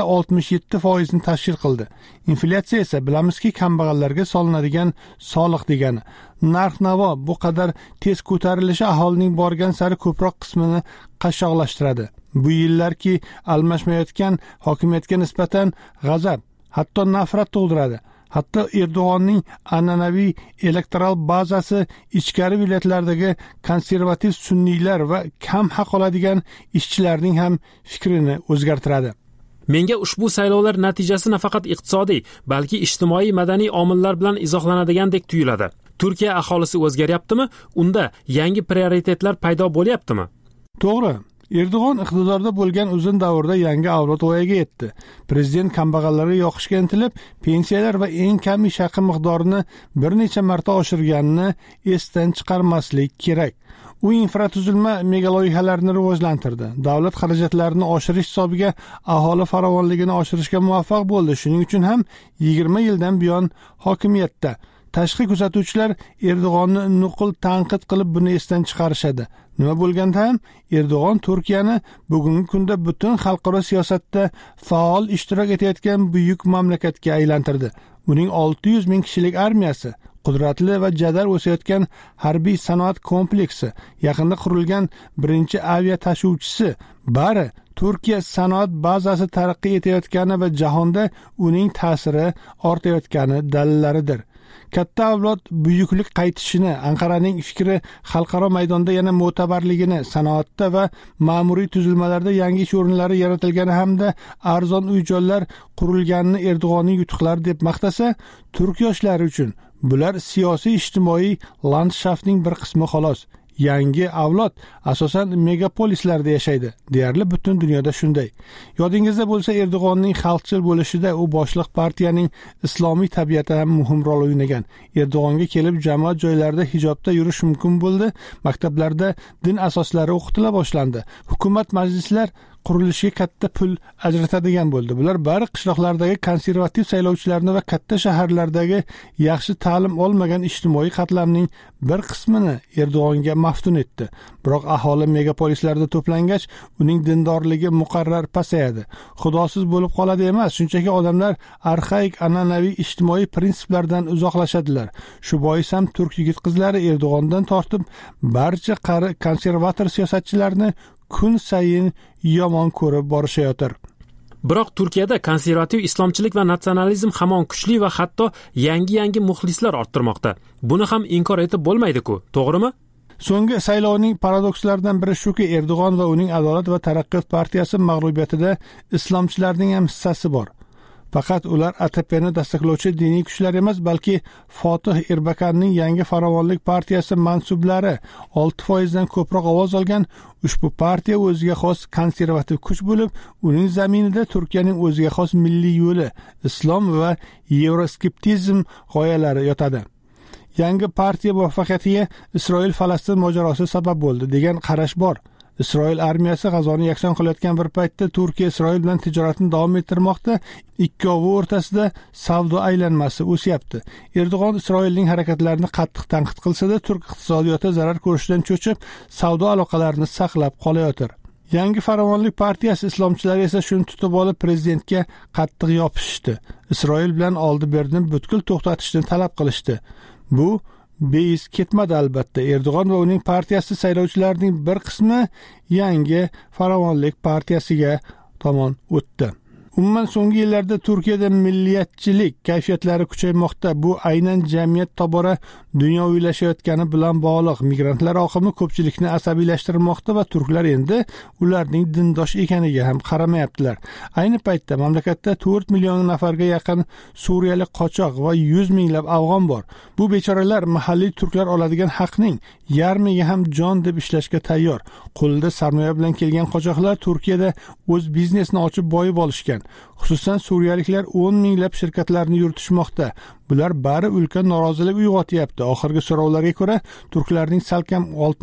67% ni tashkil qildi. Inflyatsiya esa bilamizki, kambag'allarga solinadigan soliq degani. Narx-navo bu qadar tez ko'tarilishi aholining borgan sari ko'proq qismini qashshoqlashtiradi. Bu yillarki almashmayotgan hokimiyatga nisbatan g'azab, hatto nafrat tug'diradi. Hatto Erdo'g'onning an'anaviy elektoral bazasi ichkari viloyatlardagi konservativ sunniylar va kam haq oladigan ishchilarning ham fikrini o'zgartiradi. Menga ushbu saylovlar natijasi nafaqat iqtisodiy, balki ijtimoiy madaniy omillar bilan izohlanadigandek tuyuladi. Turkiya aholisi o'zgaryaptimi? Unda yangi prioritetlar paydo bo'lyaptimi? To'g'ri. Erdo'g'on iqtidorda bo'lgan uzun davrda yangi avlod voyaga yetdi. Prezident kambag'allarga yoqishga intilib, pensiyalar va eng kam ish haqi miqdorini bir necha marta oshirganini esdan chiqarmaslik kerak. U infratuzilma megaloyihalarni rivojlantirdi. Davlat xarajatlarini oshirish hisobiga aholi farovonligini oshirishga muvaffaq bo'ldi. Shuning uchun ham 20 yildan buyon hokimiyatda. Tashqi kuzatuvchilar Erdo'g'onni nuqul tanqid qilib buni esdan chiqarishadi. Nima bo'lganda ham Erdo'g'on Turkiyani bugungi kunda butun xalqaro siyosatda faol ishtirok etayotgan buyuk mamlakatga aylantirdi. Uning 600 ming kishilik armiyasi, qudratli va jadal o'sayotgan harbiy sanoat kompleksi, yaqinda qurilgan birinchi avia tashuvchisi bari Turkiya sanoat bazasi taraqqiy etayotgani va jahonda uning ta'siri ortayotgani dalillaridir. Katta avlod buyuklik qaytishini, Anqaraning fikri xalqaro maydonda yana mo'tabarligini, sanoatda va ma'muriy tuzilmalarda yangi ish o'rinlari yaratilgani hamda arzon uy-joylar qurilganini Erdo'g'onning yutuqlari deb maqtasa, turk yoshlari uchun bular siyosiy ijtimoiy landshaftning bir qismi xolos. Yangi avlod asosan megapolislarda yashaydi. Deyarli butun dunyoda shunday. Yodingizda bo'lsa, Erdo'g'onning xalqchil bo'lishida u boshliq partiyaning islomiy tabiati ham muhim rol o'ynagan. Erdo'g'onga kelib jamoat joylarida hijobda yurish mumkin bo'ldi. Maktablarda din asoslari o'qitila boshlandi. Hukumat majlislar qurilishiga katta pul ajratadigan bo'ldi. Bular bari qishloqlardagi konservativ saylovchilarni va katta shaharlardagi yaxshi ta'lim olmagan ijtimoiy qatlamning bir qismini Erdo'g'onga maftun etdi. Biroq aholi megapolislarda to'plangach, uning dindorligi muqarrar pasayadi. Xudosiz bo'lib qoladi emas, shunchaki odamlar arxaik an'anaviy ijtimoiy prinsiplardan uzoqlashadilar. Shu bois ham turk yigit-qizlari Erdo'g'ondan tortib barcha qari konservator siyosatchilarni kun sayin yomon ko'rib borishayotir. Biroq Turkiyada konservativ islomchilik va natsionalizm hamon kuchli va hatto yangi muxlislar orttirmoqda. Buni ham inkor etib bo'lmaydi-ku, to'g'rimi? So'nggi saylovning paradokslaridan biri shuki, Erdo'g'on va uning Adolat va taraqqiyot partiyasi mag'lubiyatida islomchilarning ham hissasi bor. Faqat ular ATPni dastaklovchi diniy kuchlar emas, balki Fotih Erbakanning yangi farovonlik partiyasi mansublari 6% dan ko'proq ovoz olgan. Ushbu partiya o'ziga xos konservativ kuch bo'lib, uning zaminida Turkiyaning o'ziga xos milliy yo'li, islom va yevroskeptizm g'oyalari yotadi. Yangi partiya muvaffaqiyatiga Isroil-Falastin mojarosi sabab bo'ldi degan qarash bor. Isroil armiyasi G'azoni yakson qilayotgan bir paytda Turkiya Isroil bilan tijoratni davom ettirmoqda. Ikkovi o'rtasida savdo aylanmasi o'syapti. Erdo'g'on Isroilning harakatlarini qattiq tanqid qilsa-da, turk iqtisodiyoti zarar ko'rishdan cho'chib, savdo aloqalarini saqlab qolayotir. Yangi farovonlik partiyasi islomchilari esa shuni tutib olib prezidentga qattiq yopishishdi. Isroil bilan oldi-berni butkul to'xtatishni talab qilishdi. Bu beis ketmadi albatta. Erdo'g'on va uning partiyasi saylovchilarining bir qismi yangi farovonlik partiyasiga tomon o'tdi. Umuman so'nggi yillarda Turkiyada milliyatchilik kayfiyatlari kuchaymoqda. Bu aynan jamiyat tobora dunyoviylashayotgani bilan bog'liq. Migrantlar oqimi ko'pchilikni asabiylashtirmoqda va turklar endi ularning dindosh ekaniga ham qaramayaptilar. Ayni paytda mamlakatda 4 million nafarga yaqin suriyalik qochoq va 100 minglab afg'on bor. Bu bechoralar mahalliy turklar oladigan haqning yarmiga ham jon deb ishlashga tayyor. Qo'lida sarmoya bilan kelgan qochoqlar Turkiyada o'z biznesini ochib boyib olishgan. Xususan Suriyaliklar 10 minglab shirkatlarni yuritishmoqda. Bular bari ulkan norozilik uyg'otyapti. Oxirgi so'rovlarga ko'ra, turklarning salkam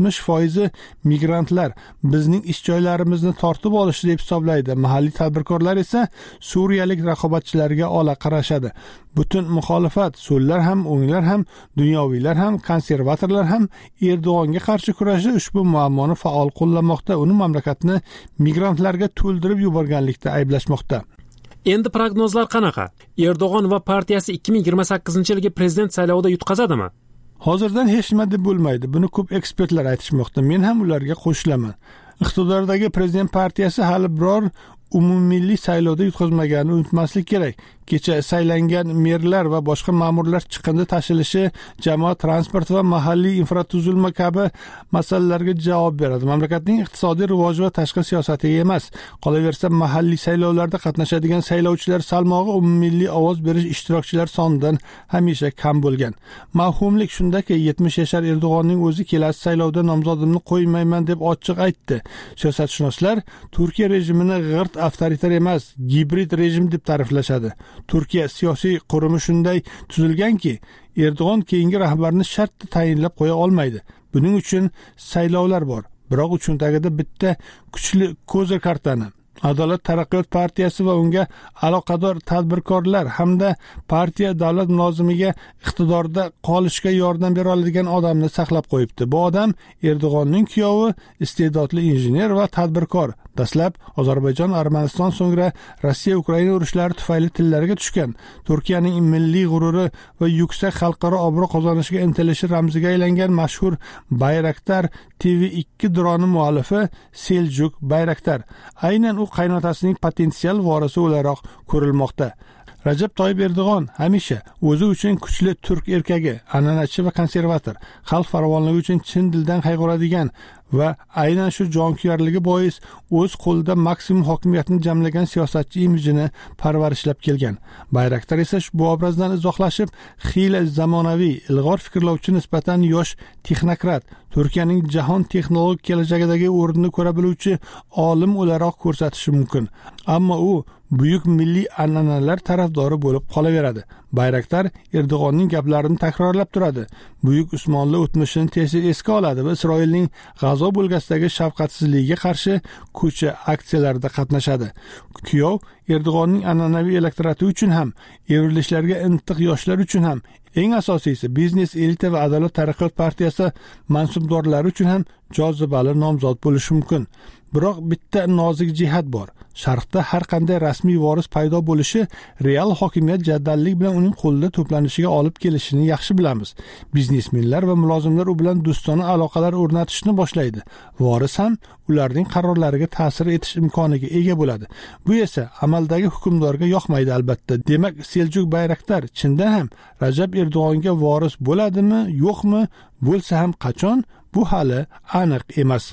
60% migrantlar bizning ish joylarimizni tortib olishi deb hisoblaydi. Mahalliy tadbirkorlar esa suriyalik raqobatchilarga ola qarashadi. Butun muxolifat, so'llar ham, o'nglar ham, dunyoviylar ham, konservatorlar ham Erdo'g'onga qarshi kurashda ushbu muammoni faol qo'llamoqda. Uni mamlakatni migrantlarga to'ldirib yuborganlikda ayblashmoqda. Endi prognozlar qanaqa? Erdo'g'on va partiyasi 2028-yilgi prezident saylovida yutqazadimi? Hozirdan hech nima deb bo'lmaydi. Buni ko'p ekspertlar aytishmoqda. Men ham ularga qo'shilaman. Iqtidordagi prezident partiyasi hali biror umummilliy saylovda yutqazmaganini unutmaslik kerak. Kecha saylangan merlar va boshqa ma'murlar chiqindi tashilishi, jamoat transporti va mahalliy infratuzilma kabi masalalarga javob beradi. Mamlakatning iqtisodiy rivoji va tashqi siyosatiga emas. Qolaversa, mahalliy saylovlarda qatnashadigan saylovchilar salmog'i umummilliy ovoz berish ishtirokchilar sonidan hamisha kam bo'lgan. Mavhumlik shundaki, 70 yashar Erdo'g'onning o'zi kelasi saylovda nomzodimni qo'ymayman deb ochiq aytdi. Siyosatshunoslar Turkiya rejimini g'irt avtoritar emas, gibrid rejim deb ta'riflashadi. Turkiya siyosiy qurumi shunday tuzilganki, Erdo'g'on keyingi rahbarni shart tayinlab qo'ya olmaydi. Buning uchun saylovlar bor. Biroq uchun tagida bitta kuchli ko'zir kartani Adolat taraqqiyot partiyasi va unga aloqador tadbirkorlar hamda partiya davlat mulozimiga iqtidorda qolishga yordam bera oladigan odamni saqlab qo'yibdi. Bu odam Erdo'g'onning kuyovi, iste'dodli injener va tadbirkor. Dastlab Ozarbayjon, Armaniston, so'ngra Rossiya Ukraina urushlari tufayli tillariga tushgan. Turkiyaning milliy g'ururi va yuksak xalqaro obro' qozonishiga intilishi ramziga aylangan mashhur Bayraktar TV2 droni muallifi Seljuk Bayraktar. Aynan u qaynotasining potensial vorisi o'laroq ko'rilmoqda. Rajab Toyyib Erdo'g'on hamisha o'zi uchun kuchli turk erkagi, an'anachi va konservator, xalq farovonligi uchun chin dildan qayg'uradigan va aynan shu jonkuyarligi bois o'z qo'lida maksimum hokimiyatni jamlagan siyosatchi imijini parvarishlab kelgan. Bayraktar esa bu obrazdan izohlashib, xiyla zamonaviy, ilg'or fikrlovchi nisbatan yosh texnokrat, Turkiyaning jahon texnologik kelajagidagi o'rnini ko'ra biluvchi olim o'laroq ko'rsatishi mumkin. Ammo u buyuk milliy an'analar tarafdori bo'lib qolaveradi. Bayraktar Erdo'g'onning gaplarini takrorlab turadi. Buyuk Usmonli o'tmishini tez esga oladi va Isroilning G'azo bo'lgasidagi shafqatsizligiga qarshi ko'cha aksiyalarida qatnashadi. Kuyov Erdo'g'onning an'anaviy elektorati uchun ham, evrilishlarga intiq yoshlar uchun ham, eng asosiysi biznes elita va Adolat taraqqiyot partiyasi mansubdorlari uchun ham jozibali nomzod bo'lishi mumkin. Biroq bitta nozik jihat bor. Sharqda har qanday rasmiy voris paydo bo'lishi real hokimiyat jaddallik bilan uning qo'lida to'planishiga olib kelishini yaxshi bilamiz. Biznesmenlar va mulozimlar u bilan do'stona aloqalar o'rnatishni boshlaydi. Voris ham ularning qarorlariga ta'sir etish imkoniga ega bo'ladi. Bu esa amaldagi hukmdorga yoqmaydi albatta. Demak, Seljuk Bayraktar chindan ham Rajab Erdo'g'onga voris bo'ladimi, yo'qmi? Bo'lsa ham qachon? Bu hali aniq emas.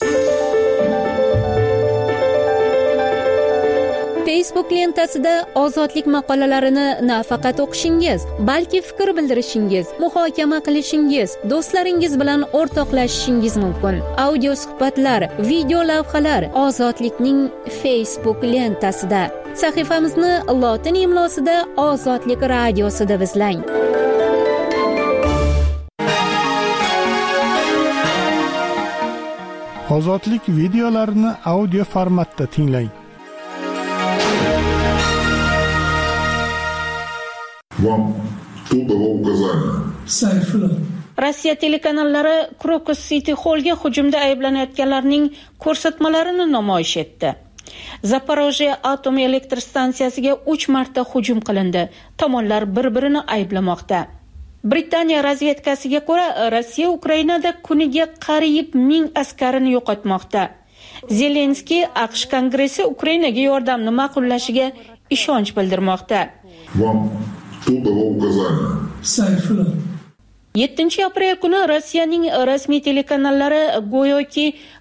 Facebook lentasida ozodlik maqolalarini nafaqat o'qishingiz, balki fikr bildirishingiz, muhokama qilishingiz, do'stlaringiz bilan o'rtoqlashishingiz mumkin. Audio suhbatlar, video lavhalar Ozodlikning Facebook lentasida. Sahifamizni lotin imlosida Ozodlik radiosi deb izlang. Ozodlik videolarini audio formatda tinglang. Вам кто давал указания? Rossiya telekanallari Crocus City Hall'ga hujumda ayblanayotganlarning ko'rsatmalarini namoyish etdi. Zaporojye atom elektr stansiyasiga 3 marta hujum qilindi. Tomonlar bir-birini ayblamoqda. Britaniya razvedkasiga ko'ra, Rossiya Ukrainada kuniga qariyb 1000 askarini yo'qotmoqda. Zelenskiy AQSh Kongressi Ukrainaga yordamni ma'qullashiga ishonch bildirmoqda. Вам кто давал указания? 7 aprel kuni Rossiyaning rasmiy telekanallari go'yoki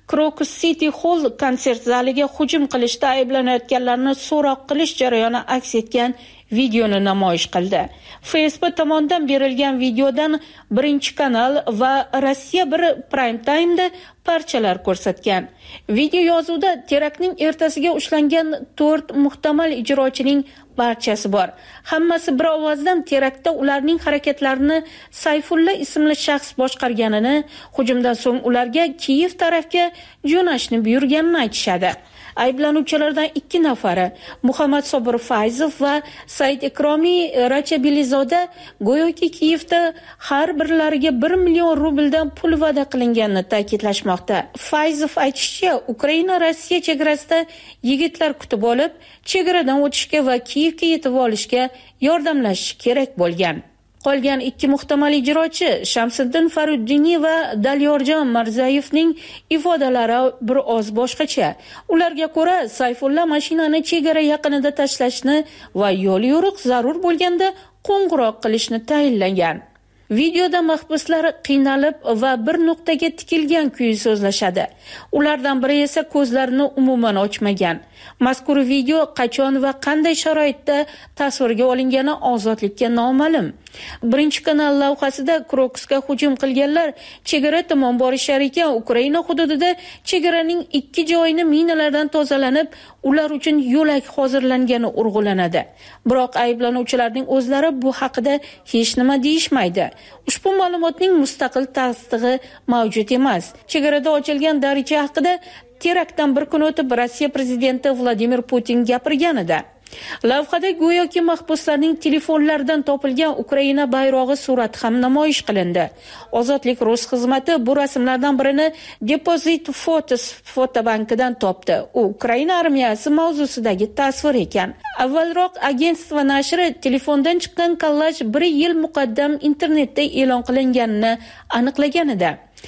Crocus City Hall konsert zaliga hujum qilishda ayblanayotganlarni so'roq qilish jarayoni aks etgan videoni namoyish qildi. Facebook tomonidan berilgan videodan Birinchi kanal va Rossiya 1 Prime Time'da parchalar ko'rsatgan. Video yozuvda teraktning ertasiga ushlangan 4 muhtamal ijrochining barchasi bor. Hammasi bir ovozdan teraktda ularning harakatlarini Sayfulla ismli shaxs boshqarganini, hujumdan so'ng ularga Kiyev tarafga jo'nashni buyurganini aytishadi. Ayblanuvchilardan 2 nafari Muhammad Sobir Fayzov va Said Ikromiy Rachabilizoda go'yoki Kiyevda har birlariga 1 million rubldan pul va'da qilinganini ta'kidlashmoqda. Fayzov aytishicha, Ukraina Rossiya chegarasida yigitlar kutib olib, chegaradan o'tishga va Kiyevga yetib olishga yordamlashishi kerak bo'lgan. Qolgan 2 muhtamal ijrochi Shamsiddin Faruddiniy va Dalyorjon Marzayevning ifodalari bir oz boshqacha. Ularga ko'ra, Sayfulla mashinani chegara yaqinida tashlashni va yo'l yo'riq zarur bo'lganda qo'ng'iroq qilishni tayinlagan. Videoda mahbuslar qiynalib va bir nuqtaga tikilgan kuyi so'zlashadi. Ulardan biri esa ko'zlarini umuman ochmagan. Mazkur video qachon va qanday sharoitda tasvirga olingani ozodlikka noma'lum. Birinchi kanal lavhasida Crocusga hujum qilganlar chegara tomon borishar ekan, Ukraina hududida chegaraning 2 joyini minalardan tozalanib, ular uchun yo'lak hozirlangani urg'ulanadi. Biroq ayblanuvchilarning o'zlari bu haqida hech nima deyishmaydi. Ushbu ma'lumotning mustaqil tasdig'i mavjud emas. Chegarada ochilgan daricha haqida teraktdan bir kun o'tib Rossiya prezidenti Vladimir Putin gapirgan edi. Lavhada go'yoki mahbuslarning telefonlaridan topilgan Ukraina bayrog'i surati ham namoyish qilindi. Ozodlik Rus xizmati bu rasmlardan birini Deposit Photos fotobankidan topdi. U Ukraina armiyasi mavzusidagi tasvir ekan. Avvalroq agentство nashri telefondan chiqqan kollaj 1 yil muqaddam internetda e'lon qilinganini aniqlagan edi.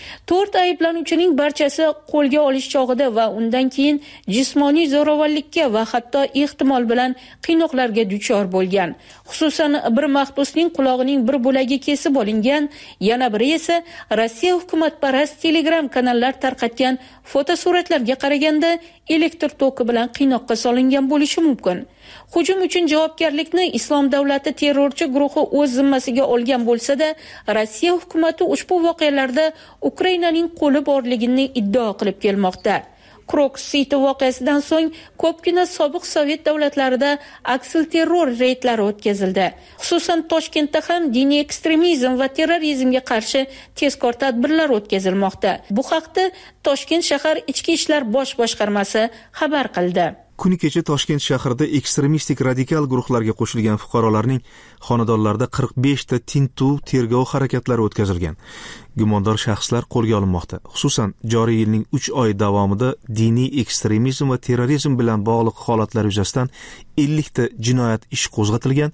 4 ayblanuvchining barchasi qo'lga olish chog'ida va undan keyin jismoniy zo'ravonlikka va hatto ehtimol bilan qiynoqlarga duchor bo'lgan. Xususan, bir mahbusning qulog'ining bir bo'lagi kesib olingan, yana biri esa Rossiya hukumatparast Telegram kanallar tarqatgan fotosuratlarga qaraganda elektr toki bilan qiynoqqa solingan bo'lishi mumkin. Hujum uchun javobgarlikni Islom davlati terrorchi guruhi o'z zimmasiga olgan bo'lsa-da, Rossiya hukumatı ushbu voqealarda Ukrainaning qo'li borligini iddao qilib kelmoqda. Crocus City voqeasidan so'ng ko'pgina sobiq Sovet davlatlarida aksilterror reydlari o'tkazildi. Xususan Toshkentda ham diniy ekstremizm va terrorizmga qarshi tezkor tadbirlar o'tkazilmoqda. Bu haqda Toshkent shahar Ichki ishlar bosh boshqarmasi xabar qildi. Kuni kecha Toshkent shahrida ekstremistik radikal guruhlarga qo'shilgan fuqarolarning xonadonlarida 45 ta tintuv tergov harakatlari o'tkazilgan. Gumondor shaxslar qo'lga olinmoqda. Xususan, joriy yilning 3 oy davomida diniy ekstremizm va terrorizm bilan bog'liq holatlar yuzasidan 50 ta jinoyat ishi qo'zg'atilgan,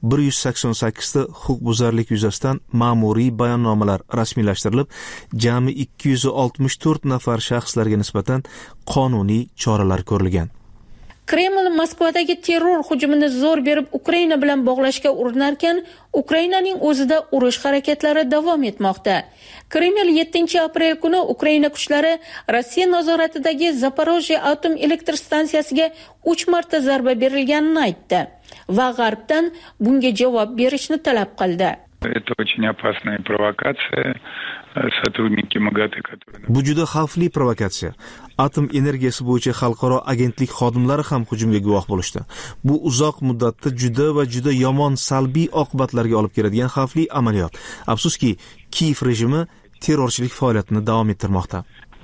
188 ta huquqbuzarlik yuzasidan ma'muriy bayonnomalar rasmiylashtirilib, jami 264 nafar shaxslarga nisbatan qonuniy choralar ko'rilgan. Kreml Moskvadagi terror hujumini zo'r berib Ukraina bilan bog'lashga urinarkan, Ukrainaning o'zida urush harakatlari davom etmoqda. Kreml 7-aprel kuni Ukraina kuchlari Rossiya nazoratidagi Zaporojye atom elektr stansiyasiga 3 marta zarba berilganini aytdi va G'arbdan bunga javob berishni talab qildi. Это очень опасная провокация. Сотрудники МАГАТЭ, которые... Bu juda xavfli provokatsiya. Atom energiyasi bo'yicha xalqaro agentlik xodimlari ham hujumga guvoh bo'lishdi. Bu uzoq muddatda juda yomon salbiy oqibatlarga olib keladigan xavfli amaliyot. Afsuski, Kiyev rejimi terrorchilik faoliyatini davom ettirmoqda.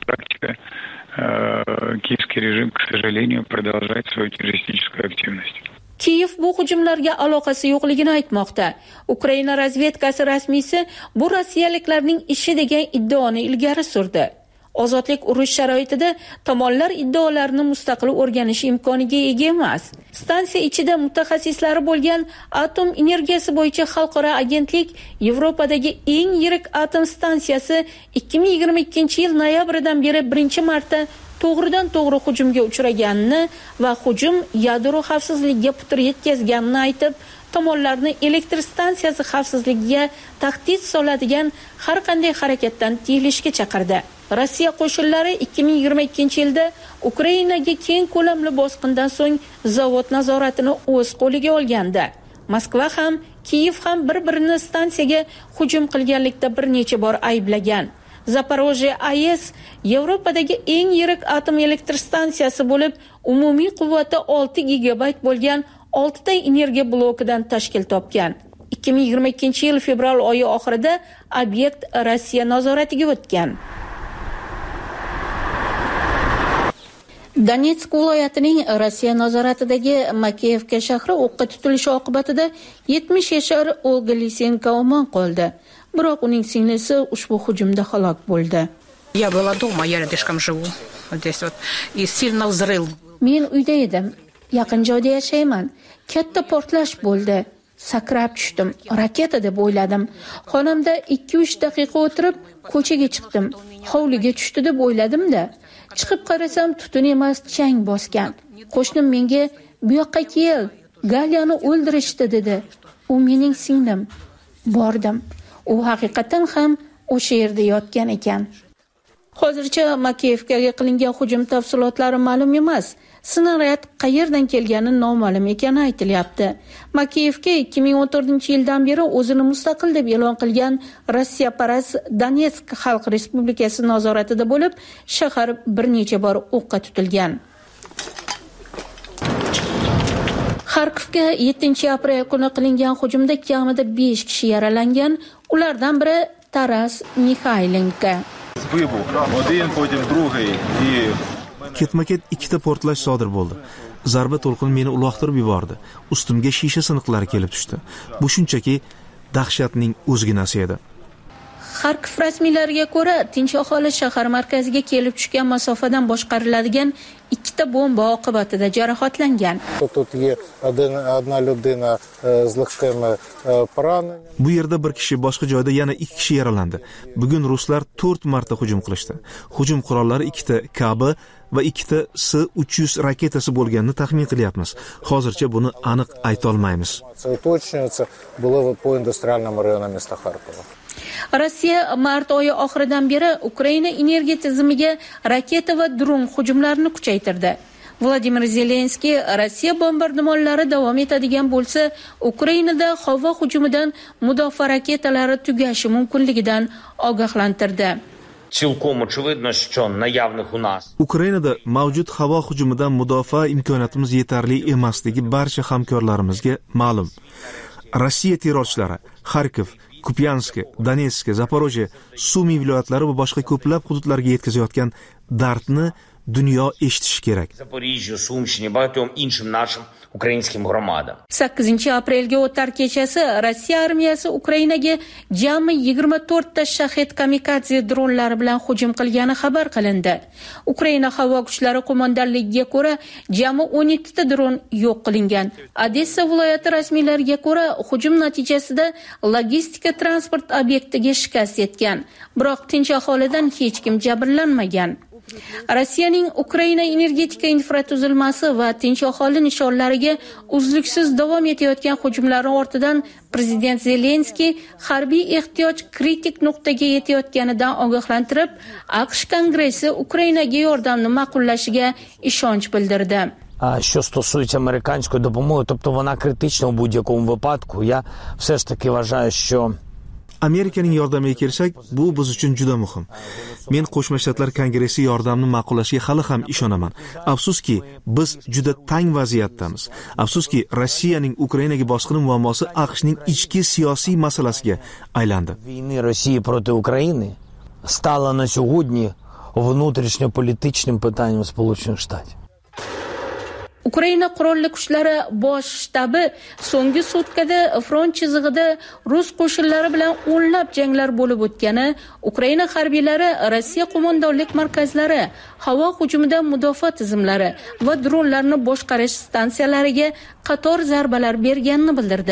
Киевский режим, к сожалению, продолжает свою террористическую активность. Kiyev bu hujumlarga aloqasi yo'qligini aytmoqda. Ukraina razvedkasi rasmiysi bu rossiyaliklarning ishi degan iddaoni ilgari surdi. Ozodlik urush sharoitida tomonlar iddaolarini mustaqil o'rganish imkoniga ega emas. Stansiya ichida mutaxassislari bo'lgan atom energiyasi bo'yicha xalqaro agentlik Yevropadagi eng yirik atom stansiyasi 2022-yil noyabridan beri birinchi marta to'g'ridan to'g'ri hujumga uchraganini va hujum yadro xavfsizligiga putur yetkazganini aytib, tomonlarni elektr stansiyasi xavfsizligiga tahdid soladigan har qanday harakatdan tiyilishga chaqirdi. Rossiya qo'shinlari 2022-yilda Ukrainaga keng ko'lamli bosqindan so'ng zavod nazoratini o'z qo'liga olgandi. Moskva ham, Kiyev ham bir-birini stansiyaga hujum qilganlikda bir necha bor ayblagan. Zaporojye AES Yevropadagi eng yirik atom elektr stansiyasi bo'lib, umumiy quvvati 6 gigabayt bo'lgan 6 ta energiya blokidan tashkil topgan. 2022-yil fevral oyi oxirida obyekt Rossiya nazoratiga o'tgan. Donetsk viloyatining Rossiya nazoratidagi Makeyevka shahri o'qqa tutilishi oqibatida 70 yashar Olga Lisenko omon qoldi. Biroq uning singlisi ushbu hujumda halok bo'ldi. Я была дома, я рядышком живу. Вот здесь вот. И сильно взрыв. Men uyda edim. Yaqin joyda yashayman. Katta portlash bo'ldi. Sakrab tushdim. Raketa deb o'yladim. Xonamda 2-3 daqiqa o'tirib, ko'chaga chiqdim. Hovliga tushdi deb o'yladim-da. Chiqib qarasam, tutun emas, chang bosgan. Qo'shnim menga "Bu yoqqa kel, Galyani o'ldirishdi" dedi. U mening singlim. Bordim. U haqiqatan ham o'sha yerda yotgan ekan. Hozircha Makeyevkaga qilingan hujum tafsilotlari ma'lum emas. Snaryad qayerdan kelgani noma'lum ekani aytilyapti. Makeyevka 2014-yildan beri o'zini mustaqil deb e'lon qilgan Rossiyaparast Donetsk Xalq Respublikasi nazoratida bo'lib, shahar bir necha bor o'qqa tutilgan. Xarkovga 7-aprel kuni qilingan hujumda kamida 5 kishi yaralangan, ulardan biri Taras Mikhaylenko. Ketma-ket ikkita portlash sodir bo'ldi. Zarba to'lqini meni uloqtirib yubordi. Ustimga shisha siniqlari kelib tushdi. Bu shunchaki dahshatning o'zginasi edi. Xarkov rasmiylariga ko'ra, tinch aholi shahar markaziga kelib tushgan masofadan boshqariladigan ikkita bomba oqibatida jarohatlangan. Bu yerda bir kishi, boshqa joyda yana 2 kishi yaralandi. Bugun ruslar 4 marta hujum qilishdi. Hujum qurollari 2 ta KB va 2 ta S-300 raketasi bo'lganini taxmin qilyapmiz. Hozircha buni aniq ayta olmaymiz. Rossiya mart oyi oxiridan beri Ukraina energiya tizimiga raketa va dron hujumlarini kuchaytirdi. Vladimir Zelenskiy Rossiya bombardimonlari davom etadigan bo'lsa, Ukrainada havo hujumidan mudofaa raketalari tugashi mumkinligidan ogohlantirdi. Ukrainada mavjud havo hujumidan mudofaa imkoniyatimiz yetarli emasligi barcha hamkorlarimizga ma'lum. Rossiya terrorchilari Xarkov, Kupyansk, Donetsk, Zaporojye, Sumi viloyatlari va boshqa ko'plab hududlarga yetkazayotgan dardni dunyo eshitishi kerak. 8-aprelga o'tar kechasi Rossiya armiyasi Ukrainaga jami 24 ta Shahed kamikadze dronlari bilan hujum qilgani xabar qilindi. Ukraina havo kuchlari qo'mondonligiga ko'ra, jami 12 ta dron yo'q qilingan. Odessa viloyati rasmiylariga ko'ra, hujum natijasida logistika transport obyektiga shikast yetgan. Biroq tinch aholidan hech kim jabrlanmagan. Rossiyaning Ukraina energetika infratuzilmasi va tinch aholi nishonlariga uzluksiz davom etayotgan hujumlari ortidan prezident Zelenskiy harbiy ehtiyoj kritik nuqtaga yetayotganidan ogohlantirib, AQSh Kongressi Ukrainaga yordamni ma'qullashiga ishonch bildirdi. Що стосується американської допомоги, тобто вона критична у будь-якому випадку, я все ж таки вважаю, що Amerikaning yordamiga kelsak, bu biz uchun juda muhim. Men Qo'shma Shtatlar Kongressi yordamni ma'qullashiga hali ham ishonaman. Afsuski, biz juda tang vaziyatdamiz. Afsuski, Rossiyaning Ukrainaga bosqini muammosi AQShning ichki siyosiy masalasiga aylandi. Війни Росії проти України стала на сьогодні внутрішньополітичним питанням Сполучених Штатів. Ukraina qurolli kuchlari bosh shtabi so'nggi sutkada front chizig'ida rus qo'shinlari bilan o'nlab janglar bo'lib o'tgani, Ukraina harbiylari Rossiya qo'mondonlik markazlari, havo hujumidan mudofaa tizimlari va dronlarni boshqarish stansiyalariga qator zarbalar berganini bildirdi.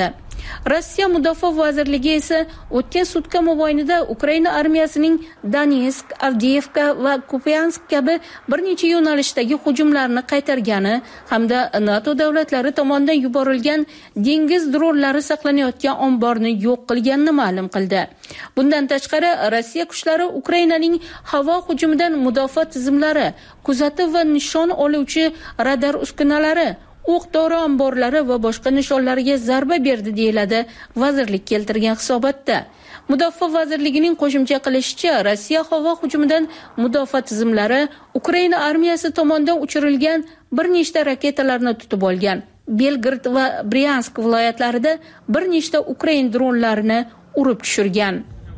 Rossiya Mudofaa vazirligi esa o'tgan sutka mobaynida Ukraina armiyasining Donetsk, Avdiivka va Kupiansk kabi bir necha yo'nalishdagi hujumlarni qaytargani hamda NATO davlatlari tomonidan yuborilgan dengiz dronlari saqlanayotgan omborni yo'q qilganini ma'lum qildi. Bundan tashqari, Rossiya kuchlari Ukrainaning havo hujumidan mudofaa tizimlari, kuzatuv va nishon oluvchi radar uskunalari, o'q-dori omborlari va boshqa nishonlarga zarba berdi deyiladi vazirlik keltirgan hisobotda. Mudofaa vazirligining qo'shimcha qilishicha, Rossiya havo hujumidan mudofaa tizimlari Ukraina armiyasi tomonidan uchirilgan bir nechta raketalarni tutib olgan. Belgrad va Bryansk viloyatlarida bir nechta Ukrain dronlarini urib tushirgan.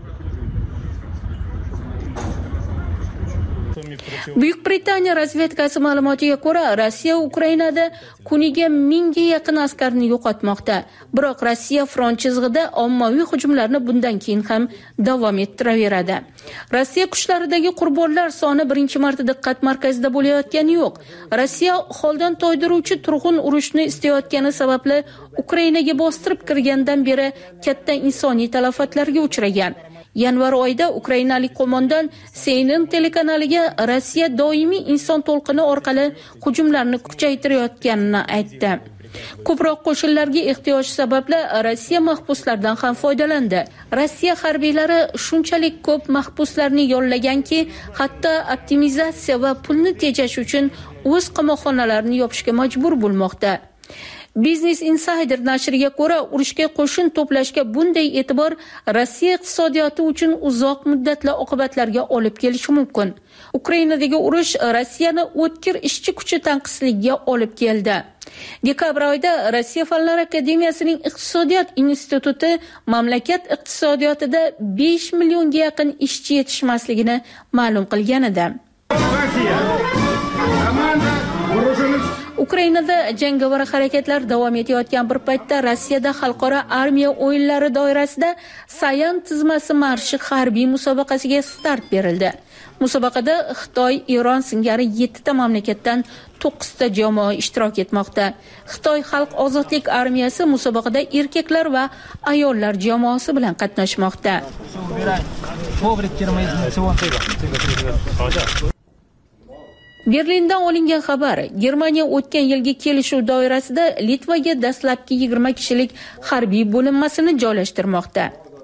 Buyuk Britaniya razvedkasi ma'lumotiga ko'ra, Rossiya Ukrainada kuniga 1000 ga yaqin askarni yo'qotmoqda. Biroq Rossiya front chizig'ida ommaviy hujumlarni bundan keyin ham davom ettiraveradi. Rossiya kuchlaridagi qurbonlar soni birinchi marta diqqat markazida bo'layotgani yo'q. Rossiya holdan toydiruvchi turg'un urushni istayotgani sababli Ukrainaga bostirib kirgandan beri katta insoniy talafotlarga uchragan. Yanvar oyida ukrainalik qo'mondon CNN telekanaliga Rossiya doimiy inson to'lqini orqali hujumlarni kuchaytirayotganini aytdi. Ko'proq qo'shinlarga ehtiyoj sababli Rossiya mahbuslardan ham foydalandi. Rossiya harbiylari shunchalik ko'p mahbuslarni yollaganki, hatto optimizatsiya va pulni tejash uchun o'z qamoqxonalarini yopishga majbur bo'lmoqda. Business Insider nashriga ko'ra, urushga qo'shin to'plashga bunday e'tibor Rossiya iqtisodiyoti uchun uzoq muddatli oqibatlarga olib kelishi mumkin. Ukrainadagi urush Rossiyani o'tkir ishchi kuchi tanqisligiga olib keldi. Dekabr oyida Rossiya Fanlar akademiyasining iqtisodiyot instituti mamlakat iqtisodiyotida 5 millionga yaqin ishchi yetishmasligini ma'lum qilgan edi. Ukrainada jangovar harakatlar davom etayotgan bir paytda Rossiyada xalqaro armiya o'yinlari doirasida Sayan tizmasi marshi harbiy musobaqasiga start berildi. Musobaqada Xitoy, Eron singari 7 ta mamlakatdan 9 ta jamoa ishtirok etmoqda. Xitoy Xalq ozodlik armiyasi musobaqada erkaklar va ayollar jamoasi bilan qatnashmoqda. Berlindan olingan xabar: Germaniya o'tgan yilgi kelishuv doirasida Litvaga dastlabki 20 kishilik harbiy bo'linmasini joylashtirmoqda.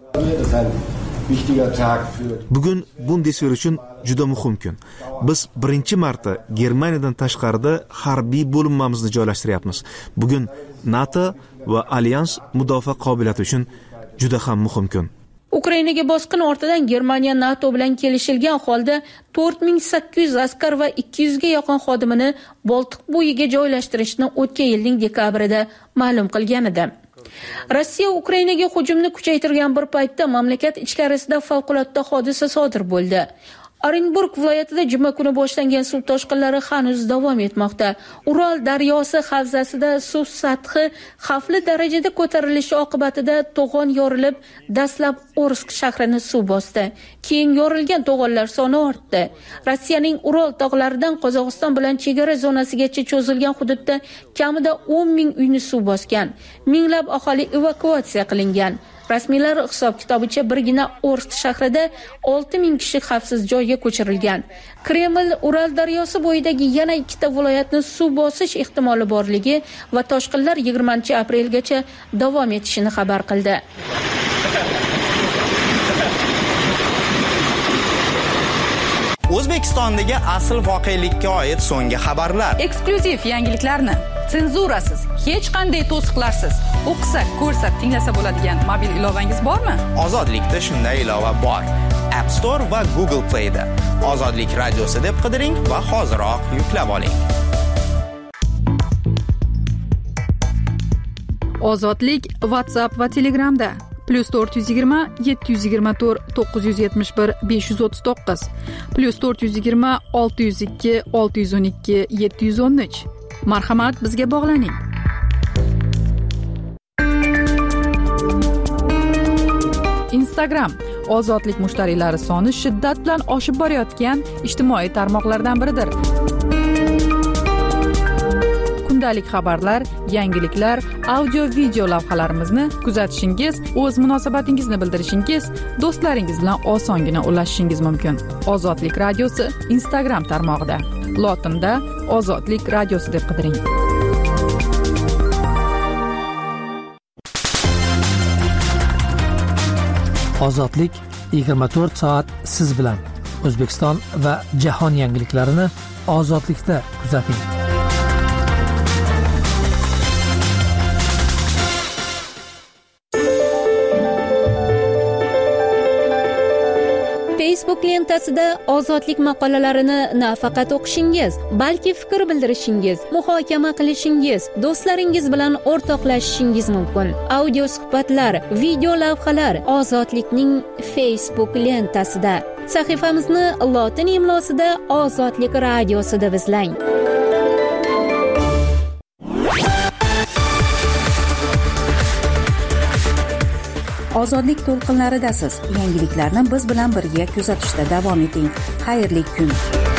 Bugun Bundeswehr uchun juda muhim kun. Biz birinchi marta Germaniyadan tashqarida harbiy bo'linmamizni joylashtiryapmiz. Bugun NATO va alyans mudofaa qobiliyati uchun juda ham muhim kun. Ukrainaga bosqin ortidan Germaniya NATO bilan kelishilgan holda 4800 askar va 200 ga yaqin xodimini Boltiq bo'yiga joylashtirishni o'tgan yilning dekabrida ma'lum qilgan edi. Rossiya Ukrainaga hujumni kuchaytirgan bir paytda mamlakat ichkarisida favqulodda hodisa sodir bo'ldi. Orenburg viloyatida juma kuni boshlangan suv toshqinlari hanuz davom etmoqda. Ural daryosi havzasida suv sathi xavfli darajada ko'tarilishi oqibatida to'g'on yorilib, dastlab Orsk shahrini suv bosdi. Keyin yorilgan to'g'onlar soni ortdi. Rossiyaning Ural tog'laridan Qozog'iston bilan chegara zonasigacha cho'zilgan hududda kamida 10 ming uyni suv bosgan. Minglab aholi evakuatsiya qilingan. Rasmiylar hisob-kitobicha birgina Orsk shahrida 6 ming kishi xavfsiz joyga ko'chirilgan. Kreml Ural daryosi bo'yidagi yana 2 ta viloyatni suv bosish ehtimoli borligi va toshqinlar 20-aprelgacha davom etishini xabar qildi. O'zbekistondagi asl voqelikka oid so'nggi xabarlar, eksklyuziv yangiliklarni senzurasiz, hech qanday to'siqlarsiz o'qisa, ko'rsa, tinglasa bo'ladigan mobil ilovangiz bormi? Ozodlikda shunday ilova bor. App Store va Google Play da Ozodlik radiosi deb qidiring va hoziroq yuklab oling. Ozodlik WhatsApp va Telegramda +420 724 971 539 +420 602 612 713. Marhamat, bizga bog'laning. Instagram ozodlik mushtariylari soni shiddat bilan oshib borayotgan ijtimoiy tarmoqlardan biridir. kundalik xabarlar, yangiliklar, audio video lavhalarimizni kuzatishingiz, o'z munosabatingizni bildirishingiz, do'stlaringiz bilan osongina ulashishingiz mumkin. Ozodlik radiosi Instagram tarmog'ida lotinda Ozodlik radiosi deb qidiring. Ozodlik 24 soat siz bilan. O'zbekiston va jahon yangiliklarini ozodlikda kuzating. Facebook lentasida ozodlik maqolalarini nafaqat o'qishingiz, balki fikr bildirishingiz, muhokama qilishingiz, do'stlaringiz bilan o'rtoqlashishingiz mumkin. Audio suhbatlar, video lavhalar ozodlikning Facebook lentasida. Sahifamizni lotin imlosida Ozodlik radiosi deb izlang. Ozodlik to'lqinlaridasiz. Yangiliklarni biz bilan birga kuzatishda davom eting. Xayrli kun.